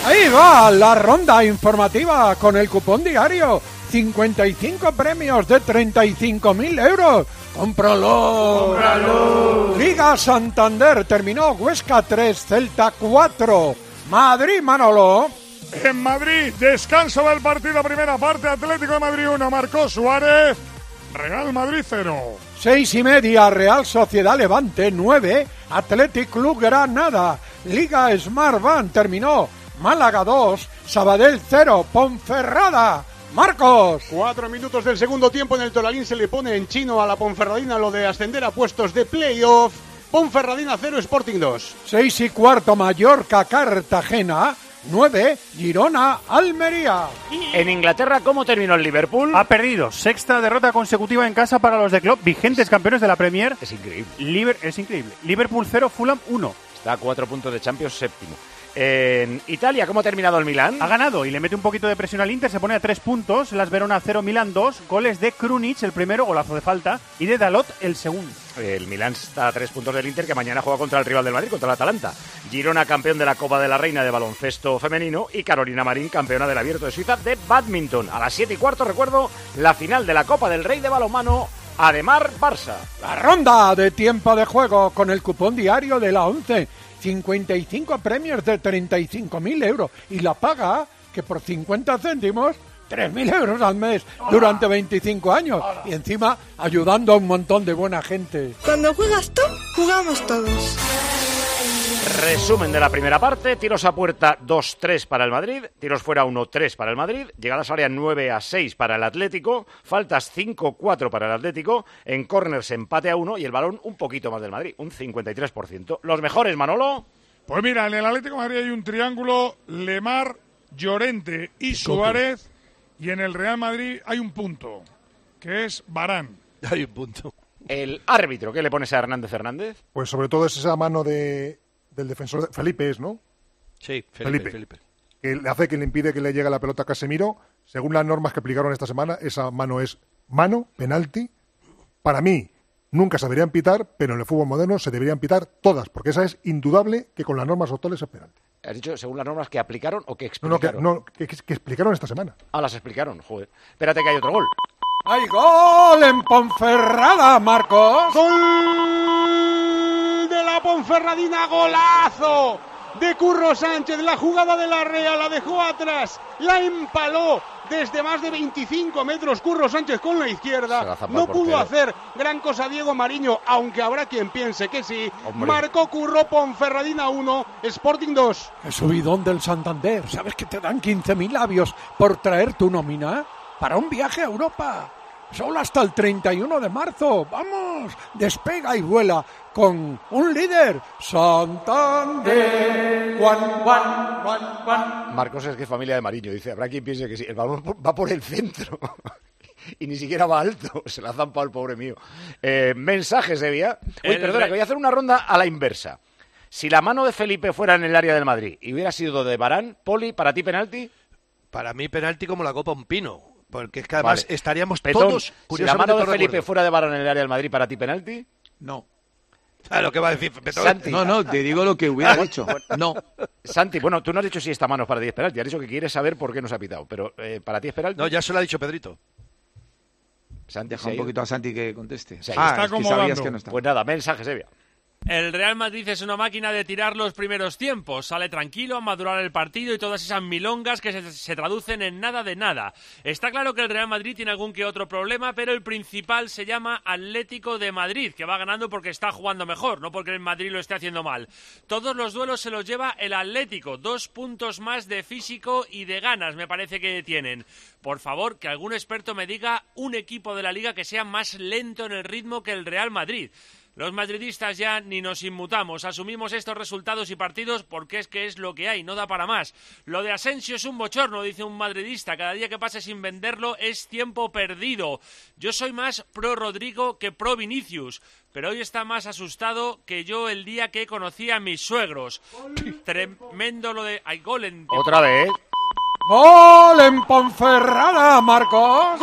Ahí va la ronda informativa con el cupón diario. 55 premios de 35.000 euros. ¡Cómpralo! ¡Cómpralo! Liga Santander terminó Huesca 3, Celta 4. Madrid, Manolo. En Madrid, descanso del partido, primera parte, Atlético de Madrid 1, marcó Suárez, Real Madrid 0. 6:30, Real Sociedad Levante 9, Athletic Club Granada. Liga Smart Van terminó Málaga 2, Sabadell 0, Ponferrada. Marcos. 4 minutos del segundo tiempo, en el Toralín se le pone en chino a la Ponferradina lo de ascender a puestos de playoff. Ponferradina 0, Sporting 2. 6:15, Mallorca Cartagena 9, Girona Almería. En Inglaterra, ¿cómo terminó el Liverpool? Ha perdido, sexta derrota consecutiva en casa para los de Klopp, vigentes campeones de la Premier. Es increíble. Es increíble. Liverpool 0, Fulham 1. Está a 4 puntos de Champions, séptimo. En Italia, ¿cómo ha terminado el Milán? Ha ganado y le mete un poquito de presión al Inter, se pone a 3 puntos. Las Verona 0, Milán 2. Goles de Krunic, el primero, golazo de falta, y de Dalot, el segundo. El Milán está a 3 puntos del Inter, que mañana juega contra el rival del Madrid, contra el Atalanta. Girona, campeón de la Copa de la Reina de baloncesto femenino, y Carolina Marín, campeona del Abierto de Suiza de badminton. A las 7:15, recuerdo, la final de la Copa del Rey de balonmano, Ademar-Barça. La ronda de tiempo de juego con el cupón diario de la 11. 55 premios de 35.000 euros. Y la paga, que por 50 céntimos, 3.000 euros al mes durante 25 años. Y encima ayudando a un montón de buena gente. Cuando juegas tú, jugamos todos. Resumen de la primera parte: tiros a puerta 2-3 para el Madrid, tiros fuera 1-3 para el Madrid, llegadas a área 9-6 para el Atlético, faltas 5-4 para el Atlético, en córners empate a 1 y el balón un poquito más del Madrid, un 53%. ¿Los mejores, Manolo? Pues mira, en el Atlético de Madrid hay un triángulo: Lemar, Llorente y Suárez, y en el Real Madrid hay un punto, que es Varane. Hay un punto. El árbitro, ¿qué le pones a Hernández? Pues sobre todo es esa mano del defensor, Felipe es, ¿no? Sí, Felipe. Que le hace, que le impide que le llegue la pelota a Casemiro. Según las normas que aplicaron esta semana, esa mano es mano, penalti. Para mí, nunca se deberían pitar, pero en el fútbol moderno se deberían pitar todas, porque esa es indudable que con las normas actuales es penalti. ¿Has dicho según las normas que aplicaron o que explicaron? Que explicaron esta semana. Ah, las explicaron, joder. Espérate que hay otro gol. ¡Hay gol en Ponferrada, Marcos! ¡Gol de la Ponferradina! ¡Golazo de Curro Sánchez! La jugada de la Real la dejó atrás, la empaló desde más de 25 metros Curro Sánchez con la izquierda. No pudo hacer gran cosa Diego Mariño, aunque habrá quien piense que sí. Hombre. Marcó Curro, Ponferradina 1, Sporting 2. El subidón del Santander. ¿Sabes que te dan 15.000 labios por traer tu nómina para un viaje a Europa? Solo hasta el 31 de marzo. ¡Vamos! Despega y vuela con un líder. Santander. Juan. Marcos es que es familia de Mariño. Dice, habrá quien piense que sí. El balón va por el centro. Y ni siquiera va alto. Se la ha zampado el pobre mío. Mensajes de vía. Oye, perdona, que voy a hacer una ronda a la inversa. Si la mano de Felipe fuera en el área del Madrid y hubiera sido de Varane, Poli, ¿para ti penalti? Para mí penalti como la copa un pino. Porque es que además estaríamos Petón, todos... Si la mano de Felipe fuera de Varane en el área del Madrid, ¿para ti penalti? No. ¿Sabes lo que va a decir Petón? Santi. No, te digo lo que hubiera dicho. No. Santi, bueno, tú no has dicho si esta mano es para ti es penalti. Has dicho que quieres saber por qué no se ha pitado. Pero, ¿para ti es penalti? No, ya se lo ha dicho Pedrito. Santi, deja un poquito a Santi que conteste. Está es que sabías que no está. Pues nada, mensajes, Evia. El Real Madrid es una máquina de tirar los primeros tiempos. Sale tranquilo a madurar el partido y todas esas milongas que se traducen en nada de nada. Está claro que el Real Madrid tiene algún que otro problema, pero el principal se llama Atlético de Madrid, que va ganando porque está jugando mejor, no porque el Madrid lo esté haciendo mal. Todos los duelos se los lleva el Atlético. 2 puntos más de físico y de ganas me parece que tienen. Por favor, que algún experto me diga un equipo de la Liga que sea más lento en el ritmo que el Real Madrid. Los madridistas ya ni nos inmutamos, asumimos estos resultados y partidos porque es que es lo que hay, no da para más. Lo de Asensio es un bochorno, dice un madridista, cada día que pase sin venderlo es tiempo perdido. Yo soy más pro Rodrigo que pro Vinicius, pero hoy está más asustado que yo el día que conocí a mis suegros. Tremendo lo de... ¡Ay, gol en... Otra vez. ¡Gol en Ponferrada, Marcos!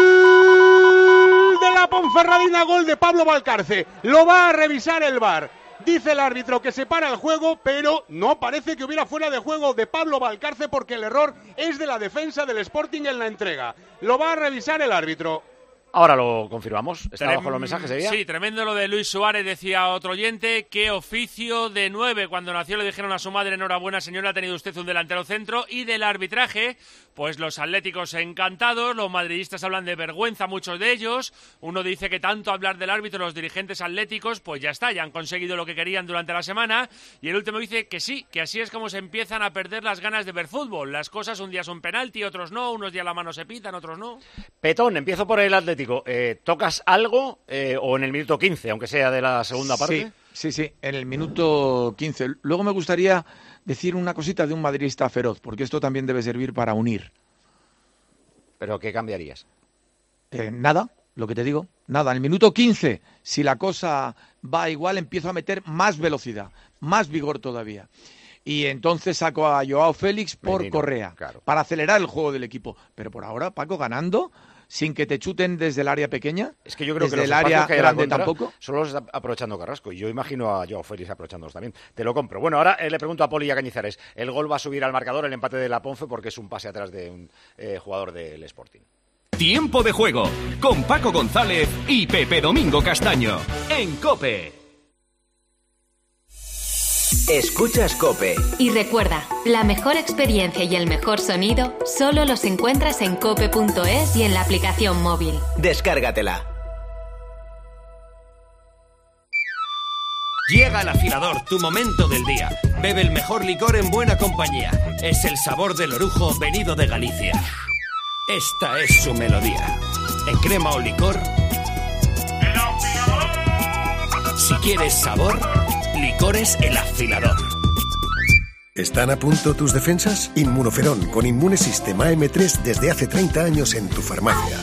¡Gol de la Ponferradina! Gol de Pablo Valcarce. Lo va a revisar el VAR. Dice el árbitro que se para el juego, pero no parece que hubiera fuera de juego de Pablo Valcarce porque el error es de la defensa del Sporting en la entrega. Lo va a revisar el árbitro. Ahora lo confirmamos. ¿Está bajo los mensajes de día? Sí, tremendo lo de Luis Suárez, decía otro oyente. Qué oficio de 9. Cuando nació le dijeron a su madre, enhorabuena señora, ha tenido usted un delantero centro. Y del arbitraje, pues los atléticos encantados, los madridistas hablan de vergüenza, muchos de ellos. Uno dice que tanto hablar del árbitro, los dirigentes atléticos, pues ya está, ya han conseguido lo que querían durante la semana. Y el último dice que sí, que así es como se empiezan a perder las ganas de ver fútbol. Las cosas un día son penalti, otros no, unos días la mano se pitan, otros no. Petón, empiezo por el Atlético. ¿Tocas algo o en el minuto 15, aunque sea de la segunda parte? Sí, en el minuto 15. Luego me gustaría decir una cosita de un madridista feroz, porque esto también debe servir para unir. ¿Pero qué cambiarías? Nada, lo que te digo, nada. En el minuto 15, si la cosa va igual, empiezo a meter más velocidad, más vigor todavía. Y entonces saco a Joao Félix por Correa, para acelerar el juego del equipo. Pero por ahora, Paco, ganando, sin que te chuten desde el área pequeña, es que yo creo desde que los el área que grande tampoco. Solo los está aprovechando Carrasco, y yo imagino a Joao Félix aprovechándolos también. Te lo compro. Bueno, ahora le pregunto a Poli y a Cañizares. El gol va a subir al marcador, el empate de la Ponce, porque es un pase atrás de un jugador del Sporting. Tiempo de juego, con Paco González y Pepe Domingo Castaño, en COPE. Escuchas COPE. Y recuerda, la mejor experiencia y el mejor sonido solo los encuentras en cope.es y en la aplicación móvil. Descárgatela. Llega al Afilador, tu momento del día. Bebe el mejor licor en buena compañía. Es el sabor del orujo venido de Galicia. Esta es su melodía. En crema o licor. ¡El Afilador! Si quieres sabor, Licores El Afilador. ¿Están a punto tus defensas? Inmunoferón con Inmunesystem AM3 desde hace 30 años en tu farmacia.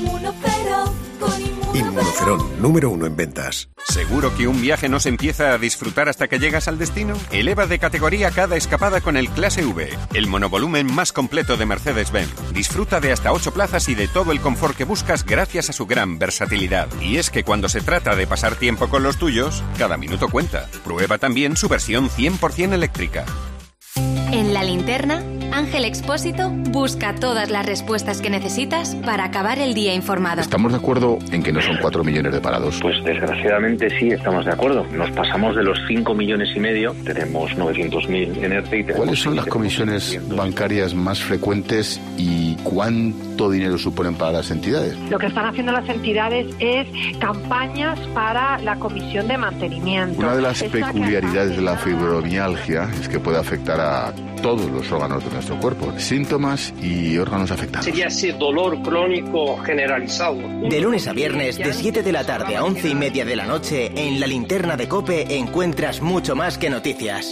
Inmunoferón, número 1 en ventas. ¿Seguro que un viaje no se empieza a disfrutar hasta que llegas al destino? Eleva de categoría cada escapada con el Clase V, el monovolumen más completo de Mercedes-Benz. Disfruta de hasta 8 plazas y de todo el confort que buscas gracias a su gran versatilidad. Y es que cuando se trata de pasar tiempo con los tuyos, cada minuto cuenta. Prueba también su versión 100% eléctrica. En La Linterna, Ángel Expósito busca todas las respuestas que necesitas para acabar el día informado. ¿Estamos de acuerdo en que no son 4 millones de parados? Pues desgraciadamente sí, estamos de acuerdo. Nos pasamos de los 5,5 millones, tenemos 900.000 en ERTE. ¿Cuáles son las comisiones bancarias más frecuentes y cuánto dinero suponen para las entidades? Lo que están haciendo las entidades es campañas para la comisión de mantenimiento. Una de las peculiaridades de la fibromialgia es que puede afectar a todos los órganos de nuestro cuerpo, síntomas y órganos afectados. Sería ese dolor crónico generalizado. De lunes a viernes, de 7 de la tarde a 11:30 de la noche, en La Linterna de COPE encuentras mucho más que noticias.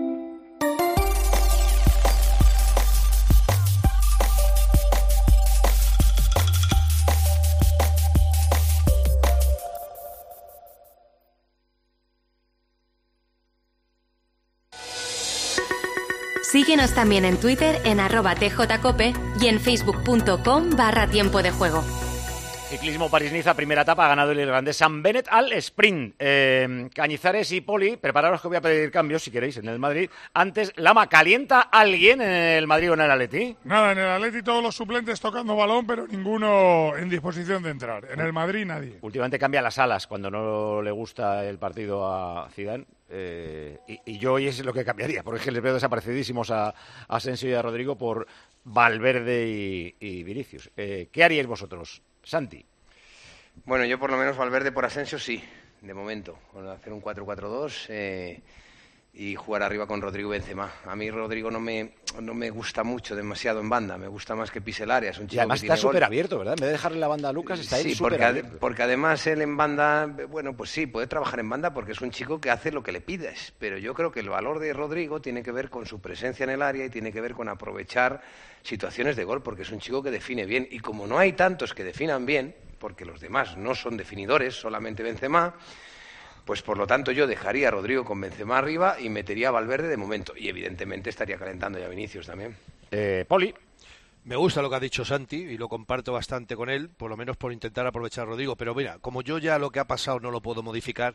Síguenos también en Twitter en @tjcope y en facebook.com/tiempo de juego. Ciclismo París-Niza, primera etapa, ha ganado el irlandés Sam Bennett al sprint. Cañizares y Poli, prepararos que voy a pedir cambios, si queréis, en el Madrid. Antes, Lama, ¿calienta alguien en el Madrid o en el Atleti? Nada, en el Atleti todos los suplentes tocando balón, pero ninguno en disposición de entrar. En el Madrid nadie. Últimamente cambia las alas cuando no le gusta el partido a Zidane. Y yo hoy es lo que cambiaría, porque les veo desaparecidísimos a Asensio y a Rodrigo por Valverde y Vinicius. ¿Qué haríais vosotros? Santi. Bueno, yo por lo menos Valverde por Asensio sí, de momento, con hacer un 4-4-2 y jugar arriba con Rodrigo y Benzema. A mí Rodrigo no me gusta mucho, demasiado en banda, me gusta más que pise el área. Es un chico y además que está súper abierto, ¿verdad? En vez de dejarle la banda a Lucas, está ahí súper abierto. Porque además él en banda, bueno, pues sí, puede trabajar en banda porque es un chico que hace lo que le pides, pero yo creo que el valor de Rodrigo tiene que ver con su presencia en el área y tiene que ver con aprovechar situaciones de gol, porque es un chico que define bien, y como no hay tantos que definan bien, porque los demás no son definidores, solamente Benzema, pues por lo tanto yo dejaría a Rodrigo con Benzema arriba y metería a Valverde de momento, y evidentemente estaría calentando ya Vinicius también. Poli. Me gusta lo que ha dicho Santi y lo comparto bastante con él, por lo menos por intentar aprovechar a Rodrigo, pero mira, como yo ya lo que ha pasado no lo puedo modificar,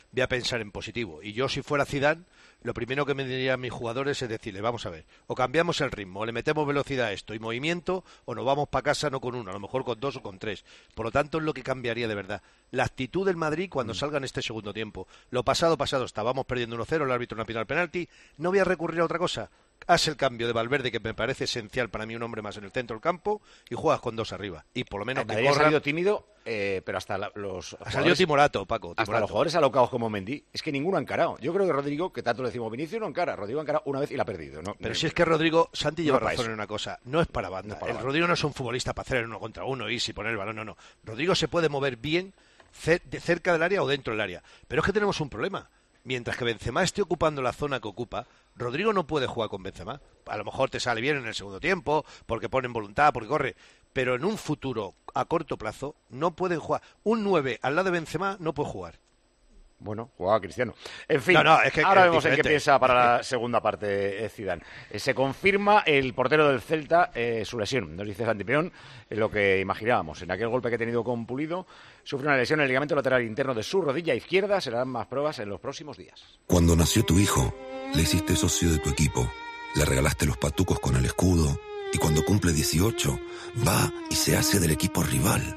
voy a pensar en positivo. Y yo, si fuera Zidane, lo primero que me diría a mis jugadores es decirle, vamos a ver, o cambiamos el ritmo, o le metemos velocidad a esto y movimiento, o nos vamos para casa no con uno, a lo mejor con 2 o con 3. Por lo tanto, es lo que cambiaría de verdad. La actitud del Madrid cuando salga en este segundo tiempo. Lo pasado está, vamos perdiendo 1-0, el árbitro no ha pitado el penalti, no voy a recurrir a otra cosa. Haz el cambio de Valverde, que me parece esencial para mí, un hombre más en el centro del campo, y juegas con 2 arriba. Y por lo menos que ha salido tímido, pero hasta los... Ha salido timorato, Paco. Hasta los jugadores alocados como Mendy, es que ninguno ha encarado. Yo creo que Rodrigo, que tanto le decimos Vinicius, no encara. Rodrigo ha encarado una vez y la ha perdido, ¿no? Pero si es que Rodrigo, Santi lleva razón en una cosa, no es para banda. Rodrigo no es un futbolista para hacer el 1 contra 1 y si poner el balón, no. Rodrigo se puede mover bien cerca del área o dentro del área. Pero es que tenemos un problema. Mientras que Benzema esté ocupando la zona que ocupa, Rodrigo no puede jugar con Benzema. A lo mejor te sale bien en el segundo tiempo, porque pone voluntad, porque corre. Pero en un futuro, a corto plazo, no pueden jugar. Un 9 al lado de Benzema no puede jugar. Bueno, jugaba Cristiano. En fin, es que ahora vemos en qué piensa para la segunda parte Zidane. Se confirma el portero del Celta su lesión. Nos dice Santi Peón lo que imaginábamos. En aquel golpe que ha tenido con Pulido, sufre una lesión en el ligamento lateral interno de su rodilla izquierda. Se le dan más pruebas en los próximos días. Cuando nació tu hijo, le hiciste socio de tu equipo. Le regalaste los patucos con el escudo. Y cuando cumple 18, va y se hace del equipo rival.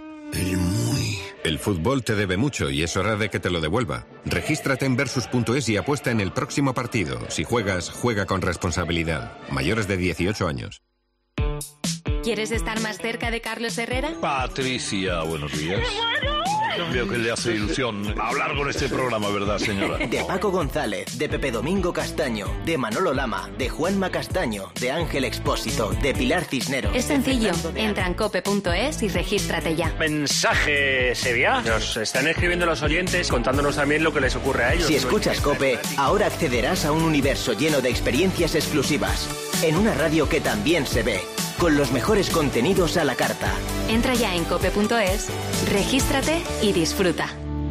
El fútbol te debe mucho y es hora de que te lo devuelva. Regístrate en Versus.es y apuesta en el próximo partido. Si juegas, juega con responsabilidad. Mayores de 18 años. ¿Quieres estar más cerca de Carlos Herrera? Patricia, buenos días. Veo que le hace ilusión hablar con este programa, ¿verdad, señora? De Paco González, de Pepe Domingo Castaño, de Manolo Lama, de Juanma Castaño, de Ángel Expósito, de Pilar Cisneros. Es sencillo, entra en cope.es y regístrate ya. Mensaje, Sevilla. Nos están escribiendo los oyentes contándonos también lo que les ocurre a ellos. Si escuchas Cope, ahora accederás a un universo lleno de experiencias exclusivas, en una radio que también se ve, con los mejores contenidos a la carta. Entra ya en cope.es, regístrate y disfruta.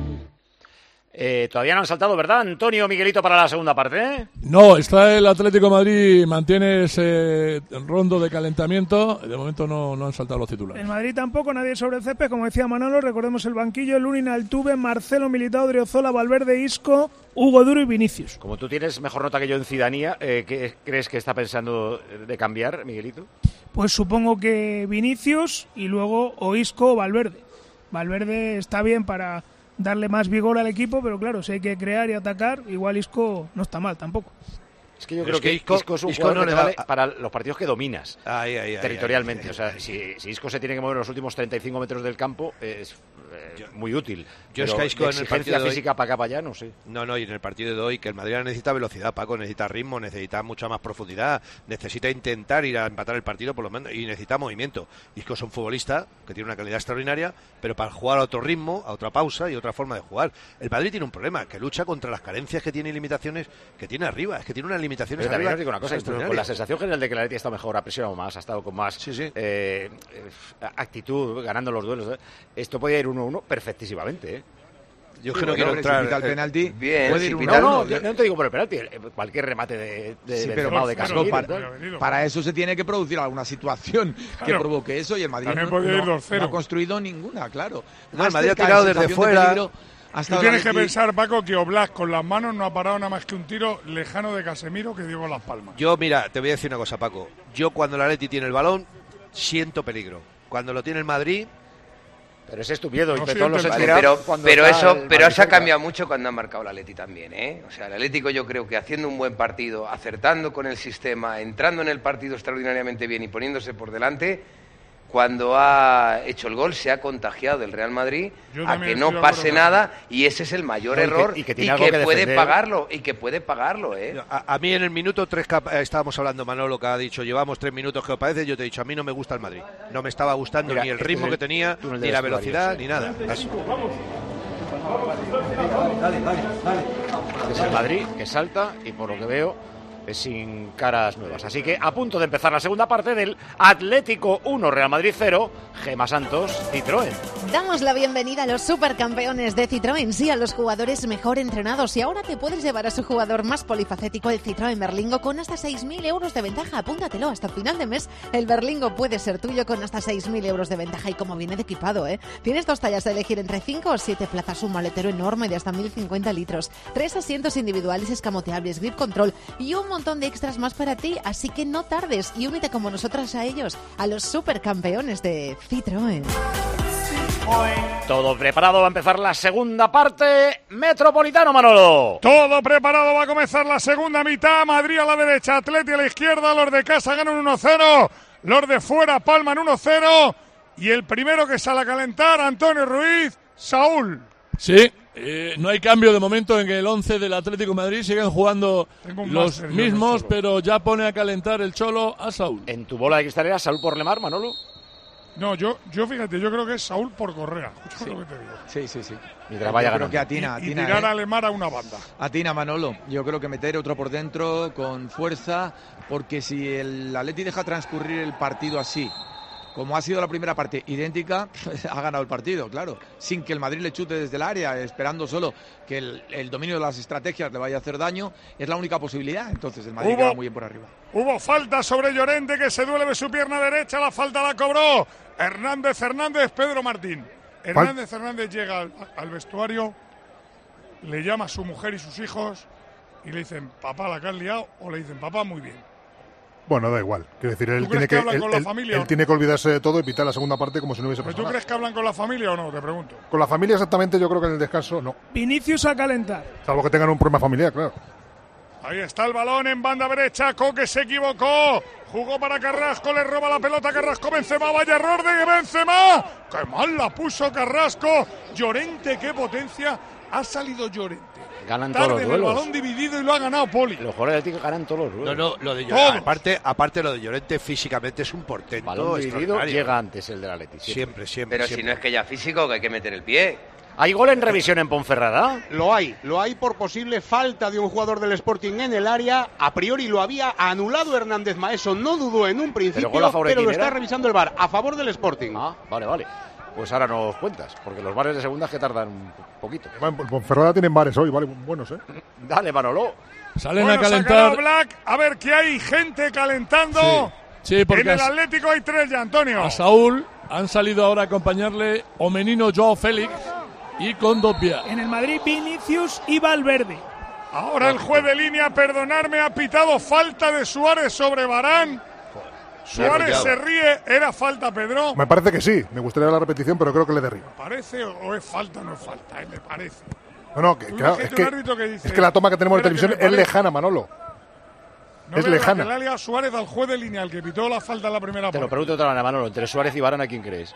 Todavía no han saltado, ¿verdad, Antonio, Miguelito, para la segunda parte? No, está el Atlético de Madrid, mantiene ese rondo de calentamiento. De momento no han saltado los titulares. En Madrid tampoco, nadie sobre el césped, como decía Manolo. Recordemos el banquillo: Lunin, Altuve, Marcelo, Militao, Odriozola, Valverde, Isco, Hugo Duro y Vinicius. Como tú tienes mejor nota que yo en ciudadanía, ¿qué crees que está pensando de cambiar, Miguelito? Pues supongo que Vinicius y luego o Isco o Valverde. Valverde está bien para darle más vigor al equipo, pero claro, si hay que crear y atacar, igual Isco no está mal tampoco. Es que yo creo que Isco es un jugador que vale para los partidos que dominas territorialmente. O sea, si Isco se tiene que mover los últimos 35 metros del campo, es muy útil. Yo es que Isco en el partido de hoy, física para acá, para allá, no sé. No, y en el partido de hoy, que el Madrid necesita velocidad, Paco, necesita ritmo, necesita mucha más profundidad, necesita intentar ir a empatar el partido por lo menos, y necesita movimiento. Isco es un futbolista que tiene una calidad extraordinaria, pero para jugar a otro ritmo, a otra pausa y otra forma de jugar. El Madrid tiene un problema, que lucha contra las carencias que tiene y limitaciones que tiene arriba. Es que tiene unas limitaciones pero arriba. Os digo una cosa, con la sensación general de que la Atleti ha estado mejor, ha presionado más, ha estado con más actitud, ganando los duelos. Esto podía ir 1-1 perfectísimamente, ¿eh? Yo creo que entrar al penalti. Bien, puede ir no te digo por el penalti, cualquier remate de Benzema o de Casemiro. Para eso se tiene que producir alguna situación que provoque eso, y el Madrid no ha construido ninguna, claro. No, el Madrid ha tirado desde fuera. Tú tienes que pensar, Paco, que Oblak con las manos no ha parado nada más que un tiro lejano de Casemiro que dio con las palmas. Yo, mira, te voy a decir una cosa, Paco. Yo cuando el Atleti tiene el balón, siento peligro. Cuando lo tiene el Madrid... Pero es estupendo. No, pero eso ha cambiado mucho cuando ha marcado el Atleti también, ¿eh? O sea, el Atlético, yo creo que haciendo un buen partido, acertando con el sistema, entrando en el partido extraordinariamente bien y poniéndose por delante, cuando ha hecho el gol se ha contagiado del Real Madrid a que no pase nada, y ese es el mayor error y que puede pagarlo, ¿eh? A mí en el minuto 3 estábamos hablando, Manolo, que ha dicho llevamos 3 minutos, ¿qué os parece? Yo te he dicho, a mí no me gusta el Madrid, no me estaba gustando ni el ritmo que tenía, ni la velocidad, ni nada. Es el Madrid que salta y por lo que veo sin caras nuevas. Así que a punto de empezar la segunda parte del Atlético 1, Real Madrid 0, Gema Santos, Citroën. Damos la bienvenida a los supercampeones de Citroën, sí, a los jugadores mejor entrenados. Y ahora te puedes llevar a su jugador más polifacético, el Citroën Berlingo, con hasta 6.000 euros de ventaja. Apúntatelo, hasta el final de mes el Berlingo puede ser tuyo con hasta 6.000 euros de ventaja. Y como viene de equipado, tienes 2 tallas de elegir entre 5 o 7 plazas, un maletero enorme de hasta 1.050 litros, 3 asientos individuales escamoteables, grip control y un montón de extras más para ti, así que no tardes y únete como nosotras a ellos, a los supercampeones de Citroën. Todo preparado, va a empezar la segunda parte. Metropolitano, Manolo. Todo preparado, va a comenzar la segunda mitad. Madrid a la derecha, Atleti a la izquierda. Los de casa ganan 1-0. Los de fuera palman 1-0. Y el primero que sale a calentar, Antonio Ruiz, Saúl. Sí. No hay cambio de momento en el 11 del Atlético de Madrid, siguen jugando los mismos, pero ya pone a calentar el Cholo a Saúl. ¿En tu bola de cristal era Saúl por Lemar, Manolo? No, yo fíjate, yo creo que es Saúl por Correa. Sí. Lo que te digo. Sí. Mientras vaya creo que atina, y tirar a Lemar a una banda. Atina, Manolo. Yo creo que meter otro por dentro con fuerza, porque si el Atleti deja transcurrir el partido así, como ha sido la primera parte idéntica, ha ganado el partido, claro, sin que el Madrid le chute desde el área, esperando solo que el dominio de las estrategias le vaya a hacer daño, es la única posibilidad. Entonces el Madrid queda muy bien por arriba. Hubo falta sobre Llorente, que se duele de su pierna derecha, la falta la cobró Hernández, Pedro Martín. Hernández llega al vestuario, le llama a su mujer y sus hijos y le dicen, papá, la que has liado, o le dicen, papá, muy bien. Bueno, da igual. Quiero decir, él tiene él tiene que olvidarse de todo y pitar la segunda parte como si no hubiese pasado ¿Tú crees que hablan con la familia o no? Te pregunto. Con la familia exactamente, yo creo que en el descanso no. Vinicius a calentar. Salvo que tengan un problema familiar, claro. Ahí está el balón en banda derecha. Coque se equivocó. Jugó para Carrasco, le roba la pelota Carrasco. Benzema, vaya error de Benzema. ¡Qué mal la puso Carrasco! Llorente, qué potencia. Ha salido Llorente. Ganan todos los duelos. El balón dividido y lo ha ganado Poli. Los jugadores del Atlético ganan todos los duelos. No, lo de Llorente, aparte lo de Llorente físicamente es un portento. Balón dividido llega antes el del Atlético. Siempre. Pero si no es que ya físico, que hay que meter el pie. ¿Hay gol en revisión en Ponferrada? Lo hay por posible falta de un jugador del Sporting en el área. A priori lo había anulado Hernández Maeso, no dudó en un principio, pero lo está revisando el VAR a favor del Sporting. Ah, vale. Pues ahora nos cuentas, porque los bares de segunda que tardan un poquito. En Ponferrada tienen bares hoy, vale, buenos, Dale, Manolo. Salen a calentar. Black, a ver que hay gente calentando. Sí, porque en el Atlético hay 3 ya, Antonio. A Saúl han salido ahora a acompañarle Omenino, Joao Félix y Kondogbia. En el Madrid, Vinicius y Valverde. Ahora el juez de línea, perdonarme, ha pitado falta de Suárez sobre Varane. Suárez se ríe, ¿era falta, Pedro? Me parece que sí, me gustaría la repetición, pero creo que le derriba. ¿Parece o es falta o no es falta? Me parece. No, claro, es que la toma que tenemos de televisión es lejana, Manolo. No es lejana. Que le ha liado Suárez al juez de línea, al que pitó la falta en la primera parte. Te lo pregunto otra vez, Manolo, entre Suárez y Varane, ¿a quién crees?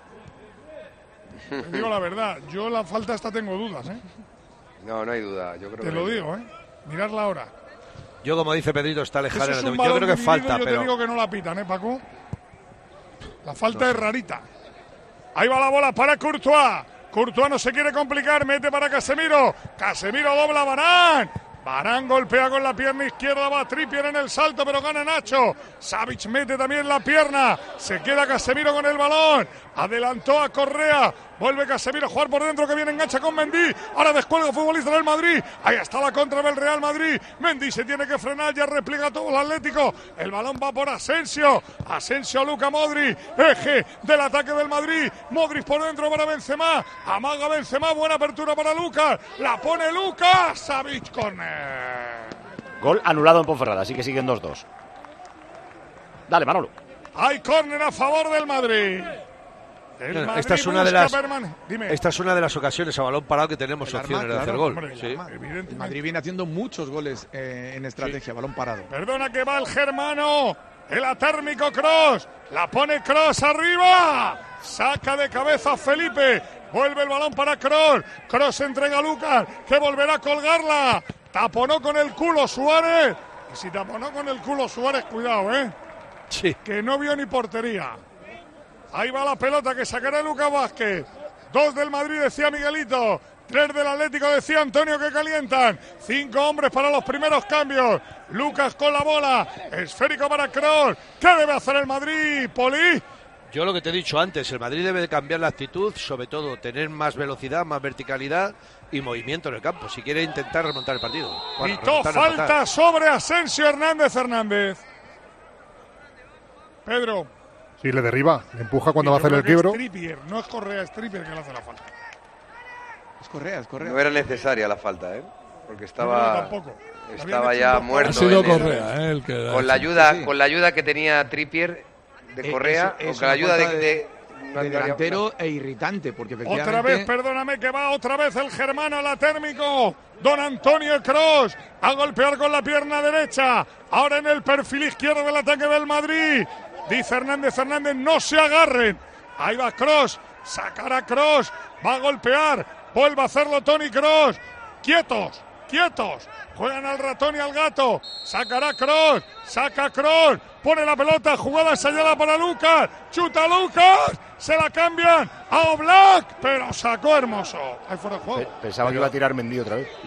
Te digo la verdad, yo la falta esta tengo dudas, No hay duda, yo creo Te lo digo, Miradla ahora. Yo, como dice Pedrito, está lejana. Yo creo que falta, yo pero... te digo que no la pitan, Paco. La falta es rarita. Ahí va la bola para Courtois. Courtois no se quiere complicar, mete para Casemiro. Casemiro dobla a Varane. Varane golpea con la pierna izquierda, va Trippier en el salto, pero gana Nacho. Savic mete también la pierna. Se queda Casemiro con el balón. Adelantó a Correa. Vuelve Casemiro a jugar por dentro, que viene engancha con Mendy. Ahora descuelga futbolista del Madrid. Ahí está la contra del Real Madrid. Mendy se tiene que frenar, ya repliega todo el Atlético. El balón va por Asensio. Asensio, Luka Modric. Eje del ataque del Madrid. Modric por dentro para Benzema. Amaga Benzema, buena apertura para Lucas. La pone Lucas. Savic, corner. Gol anulado en Ponferrada, así que siguen 2-2. Dale, Manolo. Hay córner a favor del Madrid. Esta es una de las ocasiones a balón parado que tenemos opciones de hacer gol. El Madrid viene haciendo muchos goles en estrategia, balón parado. Perdona que va el germano. El atérmico Kroos. La pone Kroos arriba. Saca de cabeza Felipe. Vuelve el balón para Kroos. Kroos entrega a Lucas, que volverá a colgarla. Taponó con el culo Suárez. Y si taponó con el culo Suárez, cuidado, Sí. Que no vio ni portería. Ahí va la pelota que sacará Lucas Vázquez. 2 del Madrid, decía Miguelito. 3 del Atlético, decía Antonio, que calientan. 5 hombres para los primeros cambios. Lucas con la bola. Esférico para Kroos. ¿Qué debe hacer el Madrid, Poli? Yo lo que te he dicho antes, el Madrid debe de cambiar la actitud, sobre todo tener más velocidad, más verticalidad y movimiento en el campo, si quiere intentar remontar el partido. Bueno, pitó falta sobre Asensio Hernández. Pedro. Sí, le derriba, le empuja cuando va a hacer el quiebro. No es Correa, es Trippier que le hace la falta. Es Correa. No era necesaria la falta, porque estaba ya muerto. Ha sido Correa, el que con la ayuda que tenía Trippier de Correa, con la ayuda de delantero e irritante, porque efectivamente... Otra vez, perdóname, que va otra vez el germano a la térmico. Don Antonio Kroos a golpear con la pierna derecha. Ahora en el perfil izquierdo del ataque del Madrid. Dice Hernández, no se agarren. Ahí va Kroos, sacará Kroos, va a golpear, vuelve a hacerlo Toni Kroos. Quietos. Juegan al ratón y al gato. Sacará Kroos, saca Kroos, pone la pelota, jugada ensayada para Lucas. Chuta Lucas, se la cambian a Oblak, pero sacó Hermoso. Ahí fuera de juego. Pensaba que iba a tirar Mendy otra vez.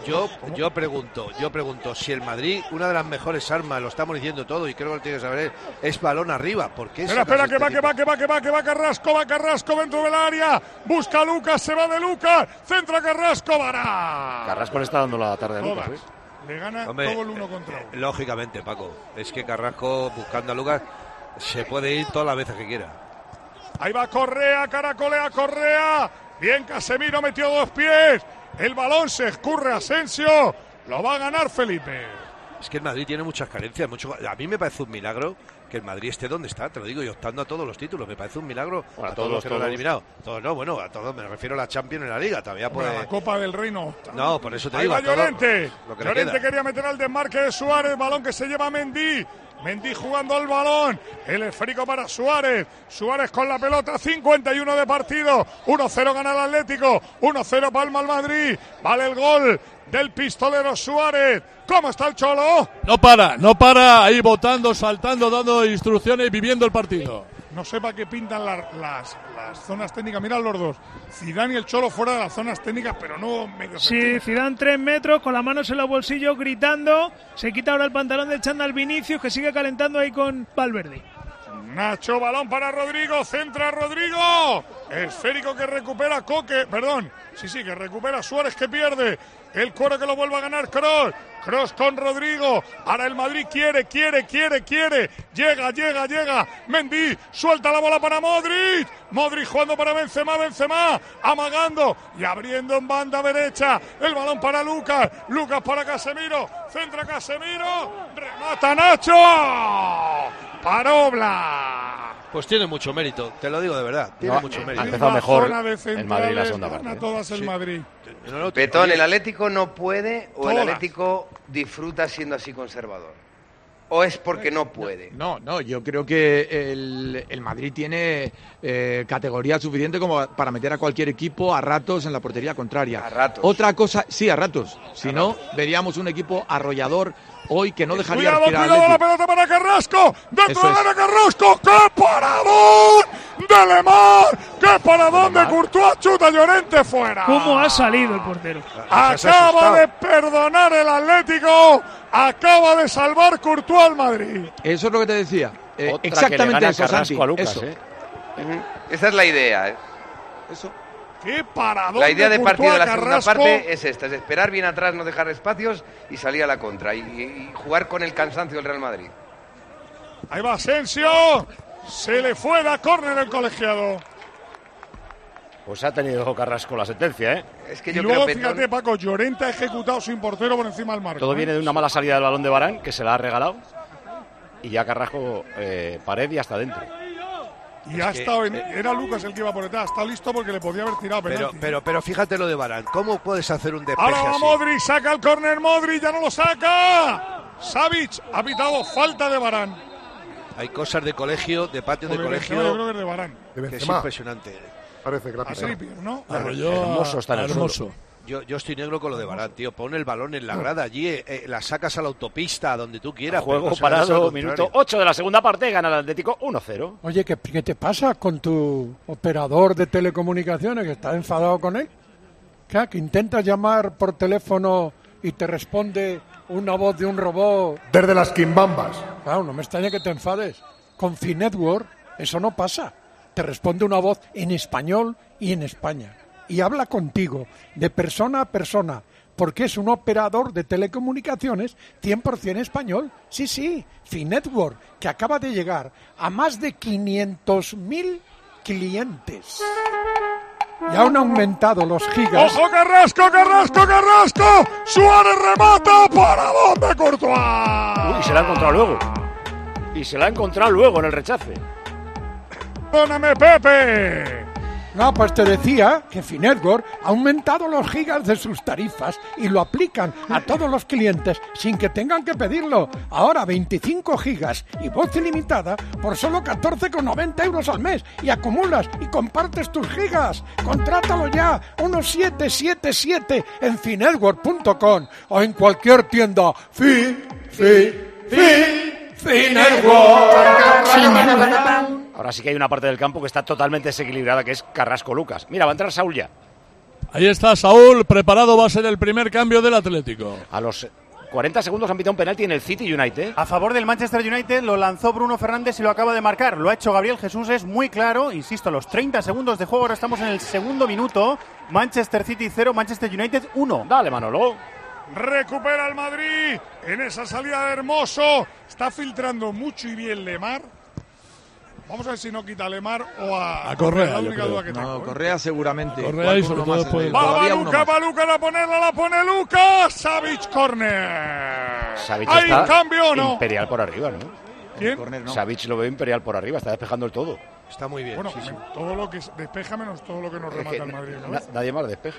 Yo pregunto, si el Madrid, una de las mejores armas, lo estamos diciendo todo y creo que lo tiene que saber, es balón arriba. ¿Por qué? Espera, que va Carrasco dentro del área. Busca a Lucas, se va de Lucas. Centra Carrasco, Varane. Carrasco le está dando la tarde a Lucas, ¿ves? Le gana todo el 1 contra 1. Lógicamente, Paco. Es que Carrasco, buscando a Lucas, se puede ir todas las veces que quiera. Ahí va Correa, caracolea Correa. Bien, Casemiro metió 2 pies. El balón se escurre a Asensio. Lo va a ganar Felipe. Es que el Madrid tiene muchas carencias. A mí me parece un milagro que el Madrid esté donde está, te lo digo, y optando a todos los títulos. Me parece un milagro a todos los que lo han eliminado. A todos, me refiero a la Champions en la Liga. Todavía puede... La Copa del Rey no. No, por eso te Ahí digo. Va Llorente. Llorente quería meter al desmarque de Suárez. Balón que se lleva Mendy. Mendy jugando al balón, el esférico para Suárez con la pelota, 51 de partido, 1-0 gana el Atlético, 1-0 palma el Madrid, vale el gol del pistolero Suárez. ¿Cómo está el Cholo? No para, ahí votando, saltando, dando instrucciones, viviendo el partido. No sé para qué pintan las zonas técnicas. Mirad los dos. Zidane y el Cholo fuera de las zonas técnicas, pero no medio. Sí, Zidane 3 metros, con las manos en los bolsillos, gritando. Se quita ahora el pantalón de chándal Vinicius, que sigue calentando ahí con Valverde. Nacho, balón para Rodrigo, centra Rodrigo. Esférico que recupera Coque, perdón. Sí, que recupera Suárez, que pierde. El cuero que lo vuelve a ganar Kroos. Kroos con Rodrigo. Ahora el Madrid quiere. Llega. Mendy suelta la bola para Modric. Modric jugando para Benzema. Amagando y abriendo en banda derecha. El balón para Lucas. Lucas para Casemiro. Centra Casemiro. Remata Nacho. Para Oblak. Pues tiene mucho mérito, te lo digo de verdad. Tiene mucho mérito. Ha empezado mejor el Madrid la segunda parte. Gana todas el Madrid. Petón, el Atlético no puede o el Atlético disfruta siendo así conservador. ¿O es porque no puede? No, yo creo que el Madrid tiene categoría suficiente como para meter a cualquier equipo a ratos en la portería contraria. A ratos. Otra cosa, sí, a ratos. Si no, veríamos un equipo arrollador hoy que no dejaría respirar. Cuidado, la pelota para Carrasco. Dentro de la Carrasco. ¡Qué paradón de Lemar! ¡Qué paradón de Courtois! Chuta Llorente fuera. ¿Cómo ha salido el portero? Acaba de perdonar el Atlético. Acaba de salvar Courtois al Madrid. Eso es lo que te decía. Exactamente eso, Santi. A Lucas, eso. Esa es la idea. Eso. ¡Qué paradón! La idea de partido de la segunda Carrasco. parte es esta, es esperar bien atrás, no dejar espacios y salir a la contra y jugar con el cansancio del Real Madrid. Ahí va Asensio, se le fue la córner el colegiado. Pues ha tenido Carrasco la sentencia, ¿eh? Es que y yo luego, creo, fíjate, Paco, Llorente ha ejecutado sin portero por encima del marco. Todo viene de una mala salida del balón de Varane, que se la ha regalado, y ya Carrasco pared y hasta dentro. Y ha estado era Lucas el que iba por detrás, está listo porque le podía haber tirado penalti. Pero fíjate lo de Varane, ¿cómo puedes hacer un despeje ahora va así? Modric, saca el córner Modric, ya no lo saca. Savic ha pitado falta de Varane. Hay cosas de colegio, de patio de colegio, yo creo que es de Varane. que es impresionante. Parece que la A Trippier, ¿no? Hermoso está en el suelo. Yo estoy negro con lo de Varane, tío. Pon el balón en la grada allí, la sacas a la autopista, a donde tú quieras. Juego parado, minuto 8 de la segunda parte, gana el Atlético 1-0. Oye, ¿qué te pasa con tu operador de telecomunicaciones, que estás enfadado con él? Claro, que intentas llamar por teléfono y te responde una voz de un robot. Desde las quimbambas. Claro, no me extraña que te enfades. Con Finetwork eso no pasa. Te responde una voz en español y en España. Y habla contigo, de persona a persona, porque es un operador de telecomunicaciones 100% español. Sí, Finetwork, que acaba de llegar a más de 500.000 clientes. Y aún han aumentado los gigas. ¡Ojo, Carrasco! ¡Suárez remata! ¿Para dónde, Courtois? Uy, se la ha encontrado luego en el rechace. ¡Perdóname, Pepe! No, pues te decía que Finetwork ha aumentado los gigas de sus tarifas y lo aplican a todos los clientes sin que tengan que pedirlo. Ahora 25 gigas y voz ilimitada por solo 14,90 euros al mes. Y acumulas y compartes tus gigas. Contrátalo ya, 1777 en finetwork.com o en cualquier tienda. Finetwork. Ahora sí que hay una parte del campo que está totalmente desequilibrada, que es Carrasco-Lucas. Mira, va a entrar Saúl ya. Ahí está Saúl, preparado, va a ser el primer cambio del Atlético. A los 40 segundos han pitado un penalti en el City United. A favor del Manchester United, lo lanzó Bruno Fernández y lo acaba de marcar. Lo ha hecho Gabriel Jesús, es muy claro. Insisto, a los 30 segundos de juego, ahora estamos en el segundo minuto. Manchester City 0, Manchester United 1. Dale, Manolo. Recupera el Madrid en esa salida de Hermoso. Está filtrando mucho y bien Lemar. Vamos a ver si no quita a Lemar o a Correa. La única duda que tengo. No, Correa seguramente. Correa y sobre todo después. Va Luka, la pone Lucas. Savic, córner. Savic ¿Hay está cambio o no? Imperial por arriba, ¿no? ¿Quién? No. Savic lo veo imperial por arriba, está despejando el todo. Está muy bien. Bueno, sí. Todo lo que despeja menos todo lo que nos remata el Madrid, ¿no? Nadie más despeja.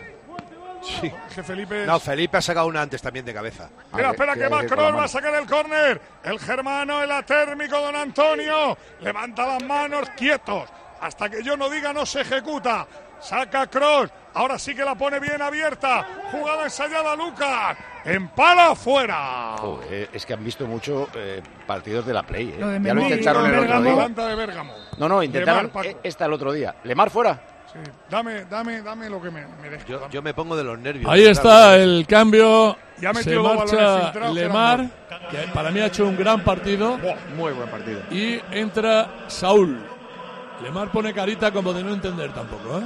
Sí. Que Felipe No, Felipe ha sacado una antes también de cabeza. Mira, espera que Macron va a sacar el córner. El germano, el atérmico Don Antonio. Levanta las manos, quietos. Hasta que yo no diga no se ejecuta. Saca Kroos. Ahora sí que la pone bien abierta. Jugada ensayada Lucas. Empala afuera. Es que han visto mucho partidos de la Play. Lo de Ya lo intentaron el otro día. De Bérgamo. No, intentaron esta el otro día. Lemar fuera. Sí. Dame lo que me deja. Yo me pongo de los nervios. Ahí está el cambio. Ya se marcha Lemar, que para mí ha hecho un gran partido. Muy buen partido. Y entra Saúl. Lemar pone carita como de no entender tampoco, ¿eh?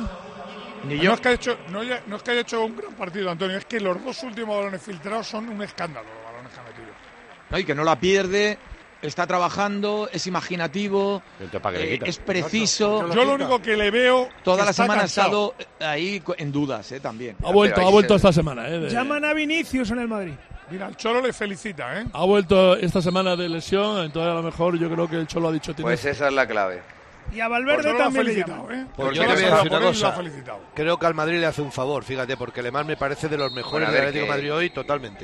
Ni yo. No es que haya hecho un gran partido, Antonio. Es que los dos últimos balones filtrados son un escándalo, los balones que ha metido. No, y que no la pierde. Está trabajando, es imaginativo, es preciso. Yo lo único que le veo. Toda la semana ha estado ahí en dudas, también. Ha vuelto esta semana, Llaman a Vinicius en el Madrid. Mira, el Cholo le felicita, Ha vuelto esta semana de lesión, entonces a lo mejor yo creo que el Cholo ha dicho. Pues esa es la clave. Y a Valverde también le llama. Pues yo te voy a decir una cosa. Creo que al Madrid le hace un favor, fíjate, porque Lemar me parece de los mejores del Atlético de Madrid hoy totalmente.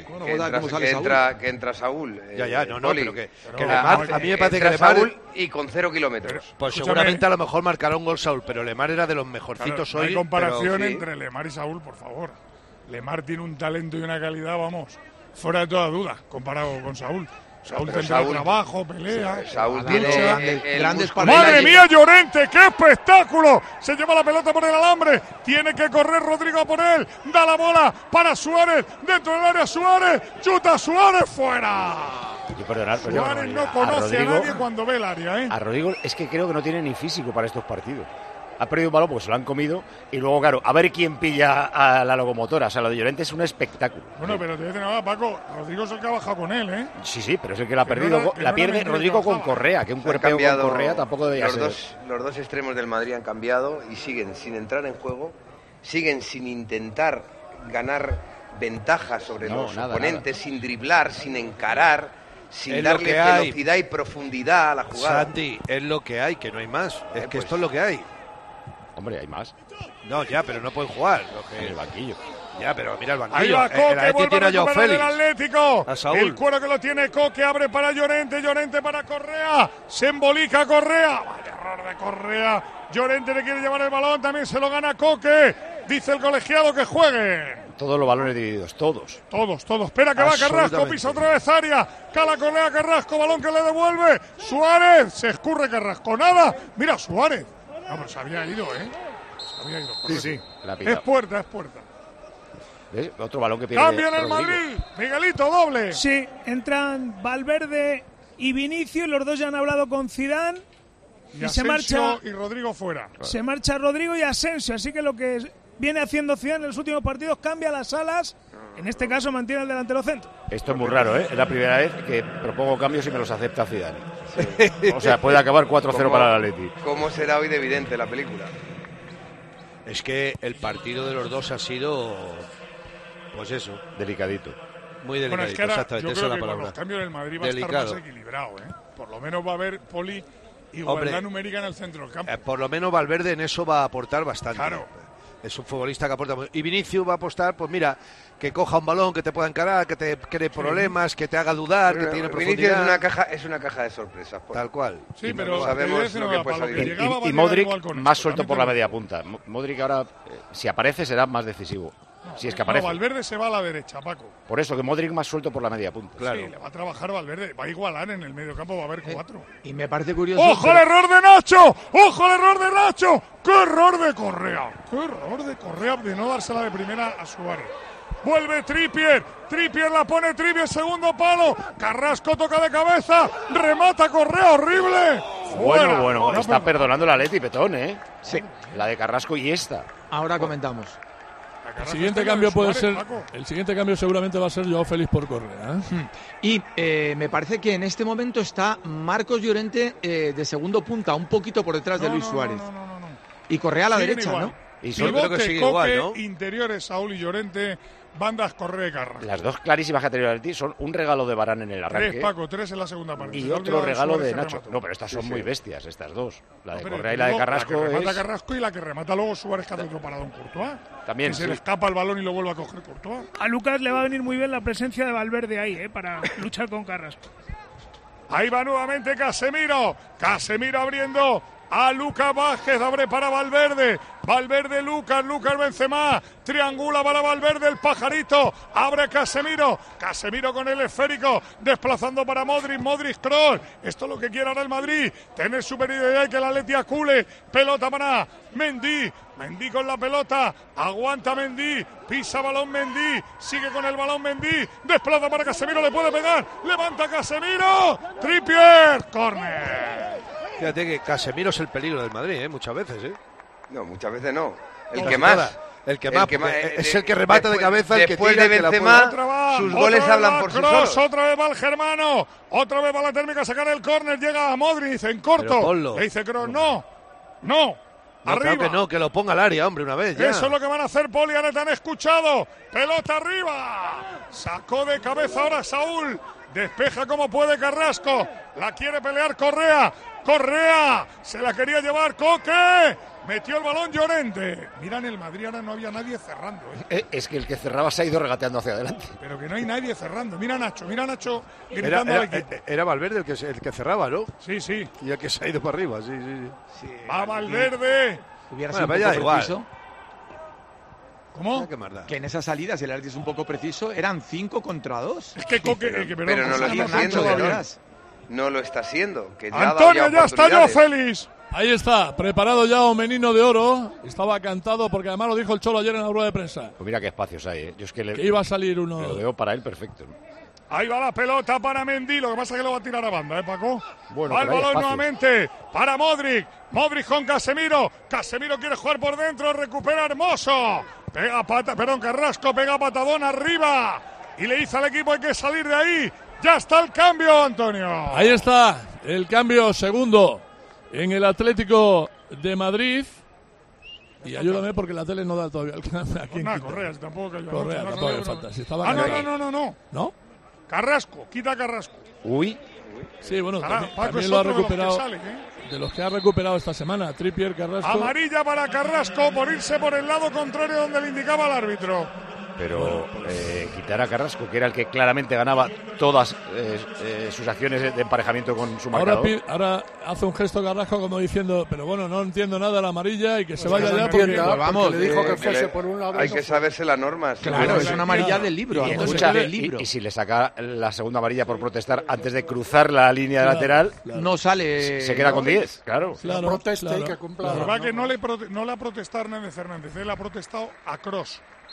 Que entra Saúl. Pero que Lemar, a mí me parece que Lemar... Saúl y con 0 kilómetros. Pues seguramente a lo mejor marcará un gol Saúl, pero Lemar era de los mejorcitos hoy. No hay comparación entre Lemar y Saúl, por favor. Lemar tiene un talento y una calidad, vamos, fuera de toda duda, comparado con Saúl. Saúl tendrá trabajo, pelea. Saúl tiene grandes partidos. ¡Madre mía, Llorente! ¡Qué espectáculo! Se lleva la pelota por el alambre. Tiene que correr Rodrigo a por él. Da la bola para Suárez. Dentro del área Suárez. Chuta Suárez fuera. Suárez no conoce a nadie cuando ve el área, A Rodrigo es que creo que no tiene ni físico para estos partidos. Ha perdido un balón porque se lo han comido y luego, claro, a ver quién pilla a la locomotora. O sea, lo de Llorente es un espectáculo. Bueno, pero te voy a decir nada, Paco. Rodrigo es el que ha bajado con él, Sí, pero es el que la ha perdido. La pierde Rodrigo con Correa, que un cuerpeo con Correa tampoco debería ser. Los dos extremos del Madrid han cambiado y siguen sin entrar en juego, siguen sin intentar ganar ventajas sobre los oponentes, sin driblar, sin encarar, sin darle velocidad y profundidad a la jugada. Santi, es lo que hay, que no hay más. Es que esto es lo que hay. Hombre, hay más. No, ya, pero no pueden jugar. En el banquillo. Ya, pero mira el banquillo. Ahí va Coque, vuelve a recuperar el Atlético. A Saúl. El cuero que lo tiene Coque, abre para Llorente, Llorente para Correa. Se embolica Correa. Vaya error de Correa. Llorente le quiere llevar el balón, también se lo gana Coque. Dice el colegiado que juegue. Todos los balones divididos, todos. Todos. Espera que va Carrasco, pisa otra vez área. Cala Correa, Carrasco, balón que le devuelve. Suárez, se escurre Carrasco. Nada. Mira, Suárez. No, pero se había ido, Se había ido. Sí. Es puerta. ¿Ves? Otro balón que pierde. ¡Cambio en el Madrid! Miguelito, doble. Sí, entran Valverde y Vinicius, los dos ya han hablado con Zidane. Y se marcha. Y Rodrigo fuera. Se marcha Rodrigo y Asensio, así que lo que viene haciendo Zidane en los últimos partidos, cambia las alas, en este caso mantiene el delantero centro. Esto es muy raro, ¿eh? Es la primera vez que propongo cambios y me los acepta Zidane. Sí. O sea, puede acabar 4-0 para el Atleti. ¿Cómo será hoy de evidente la película? Es que el partido de los dos ha sido, pues eso, delicadito. Muy delicadito, bueno, es que ahora, exactamente, yo esa creo es la que palabra. con los cambios del Madrid va a estar más equilibrado, ¿eh? Por lo menos va a haber, Poli, igualdad numérica en el centro del campo. Por lo menos Valverde en eso va a aportar bastante. Claro. Es un futbolista que aporta mucho. Y Vinicius va a apostar, pues mira, que coja un balón, que te pueda encarar, que te cree problemas, que te haga dudar, que tiene profundidad. Vinicius es una caja de sorpresas. Tal cual. Sí, pero sabemos lo que puede salir. Y Modric más suelto por la media punta. Modric ahora, si aparece, será más decisivo. Si es que aparece. No, Valverde se va a la derecha, Paco. Por eso, que Modric más suelto por la media punta. Claro. Sí, le va a trabajar Valverde. Va a igualar en el medio campo, va a haber 4. Y me parece curioso. ¡Ojo el error de Nacho! ¡Ojo el error de Nacho! ¡Qué error de Correa! ¡Qué error de Correa de no dársela de primera a Suárez! Vuelve Trippier. Trippier la pone Trippier, segundo palo. Carrasco toca de cabeza. Remata Correa, horrible. Fuera. Bueno, está perdonando la Leti Petón, ¿eh? Sí. La de Carrasco y esta. Ahora comentamos. El siguiente cambio puede ser. El siguiente cambio seguramente va a ser Joao Félix por Correa. Y me parece que en este momento está Marcos Llorente de segundo punta, un poquito por detrás de Luis Suárez. No. Y Correa a la siguen derecha, igual. ¿no? Y yo creo que sigue igual, ¿no? Interiores Saúl y Llorente, bandas Correa y Carrasco. Las dos clarísimas que ha tenido el Atleti son un regalo de Varane en el arranque. 3, Paco, 3 en la segunda parte. Y otro regalo de Nacho. No, pero estas son muy bestias, estas dos. La de Correa y la de Carrasco. La que remata Carrasco y la que remata luego Suárez, que hace otro parado en Courtois. También. Que se le escapa el balón y lo vuelve a coger Courtois. A Lucas le va a venir muy bien la presencia de Valverde ahí, para luchar con Carrasco. Ahí va nuevamente Casemiro. Casemiro abriendo a Lucas Vázquez, abre para Valverde. Valverde, Lucas Benzema, triangula para Valverde, el pajarito, abre Casemiro. Casemiro con el esférico, desplazando para Modric, Kroos. Esto es lo que quiere ahora el Madrid, tener superioridad y que la Atleti acule. Pelota para Mendy con la pelota, aguanta Mendy, pisa balón Mendy, sigue con el balón Mendy, desplaza para Casemiro, le puede pegar, levanta Casemiro, Trippier, córner. Fíjate que Casemiro es el peligro del Madrid, muchas veces, No, muchas veces no. El que más. El que más, es el que remata de cabeza, el que tira. Después de Benzema, sus goles hablan por sí solos. Otra vez va el germano, otra vez va la térmica a sacar el córner, llega a Modric, dice en corto. Le dice Kroos, no. Arriba. Claro que lo ponga al área, hombre, una vez ya. Eso es lo que van a hacer Poli, ahora te han escuchado. Pelota arriba. Sacó de cabeza ahora Saúl. Despeja como puede Carrasco. La quiere pelear Correa. Se la quería llevar Coque. Metió el balón Llorente. Mira, en el Madrid ahora no había nadie cerrando. Es que el que cerraba se ha ido regateando hacia adelante. Pero que no hay nadie cerrando. Mira Nacho gritando al equipo. Era Valverde el que cerraba, ¿no? Sí. Y el que se ha ido para arriba, sí. Va Valverde. Hubiera sido un poco preciso. ¿Cómo? Que en esas salidas el Atleti es un poco preciso, eran 5 contra 2. Es que Coque, pero no lo está haciendo. No lo está haciendo. Que Antonio, ya está Joao Félix. Ahí está, preparado ya un menino de oro. Estaba cantado porque además lo dijo el Cholo ayer en la rueda de prensa. Pues mira qué espacios hay, Yo es que iba a salir uno. Lo veo para él perfecto. Ahí va la pelota para Mendy, lo que pasa es que lo va a tirar a banda, Paco. Bueno, va el balón nuevamente para Modric con Casemiro. Casemiro quiere jugar por dentro, recupera Hermoso. Carrasco pega patadón arriba. Y le dice al equipo hay que salir de ahí. Ya está el cambio, Antonio. Ahí está el cambio segundo en el Atlético de Madrid. Y ayúdame porque la tele no da todavía el cambio. Correa, si tampoco que Correa, tampoco falta. Si estaba no. ¿No? Carrasco, quita Carrasco. Uy. Sí, bueno, también lo ha recuperado. De los que ha recuperado esta semana, Trippier, Carrasco. Amarilla para Carrasco por irse por el lado contrario donde le indicaba el árbitro. Pero quitar a Carrasco, que era el que claramente ganaba todas sus acciones de emparejamiento con su marcador. Ahora hace un gesto Carrasco como diciendo, pero bueno, no entiendo nada de la amarilla y que se vaya ya porque vamos, le dijo que fuese por un lado. Hay que saberse las normas. Claro, es una amarilla del libro. Y si le saca la segunda amarilla por protestar antes de cruzar la línea lateral, no sale. Se queda con 10, claro. Protesta y que cumpla. La verdad que no le ha protestado Hernández Fernández, él ha protestado a Kroos.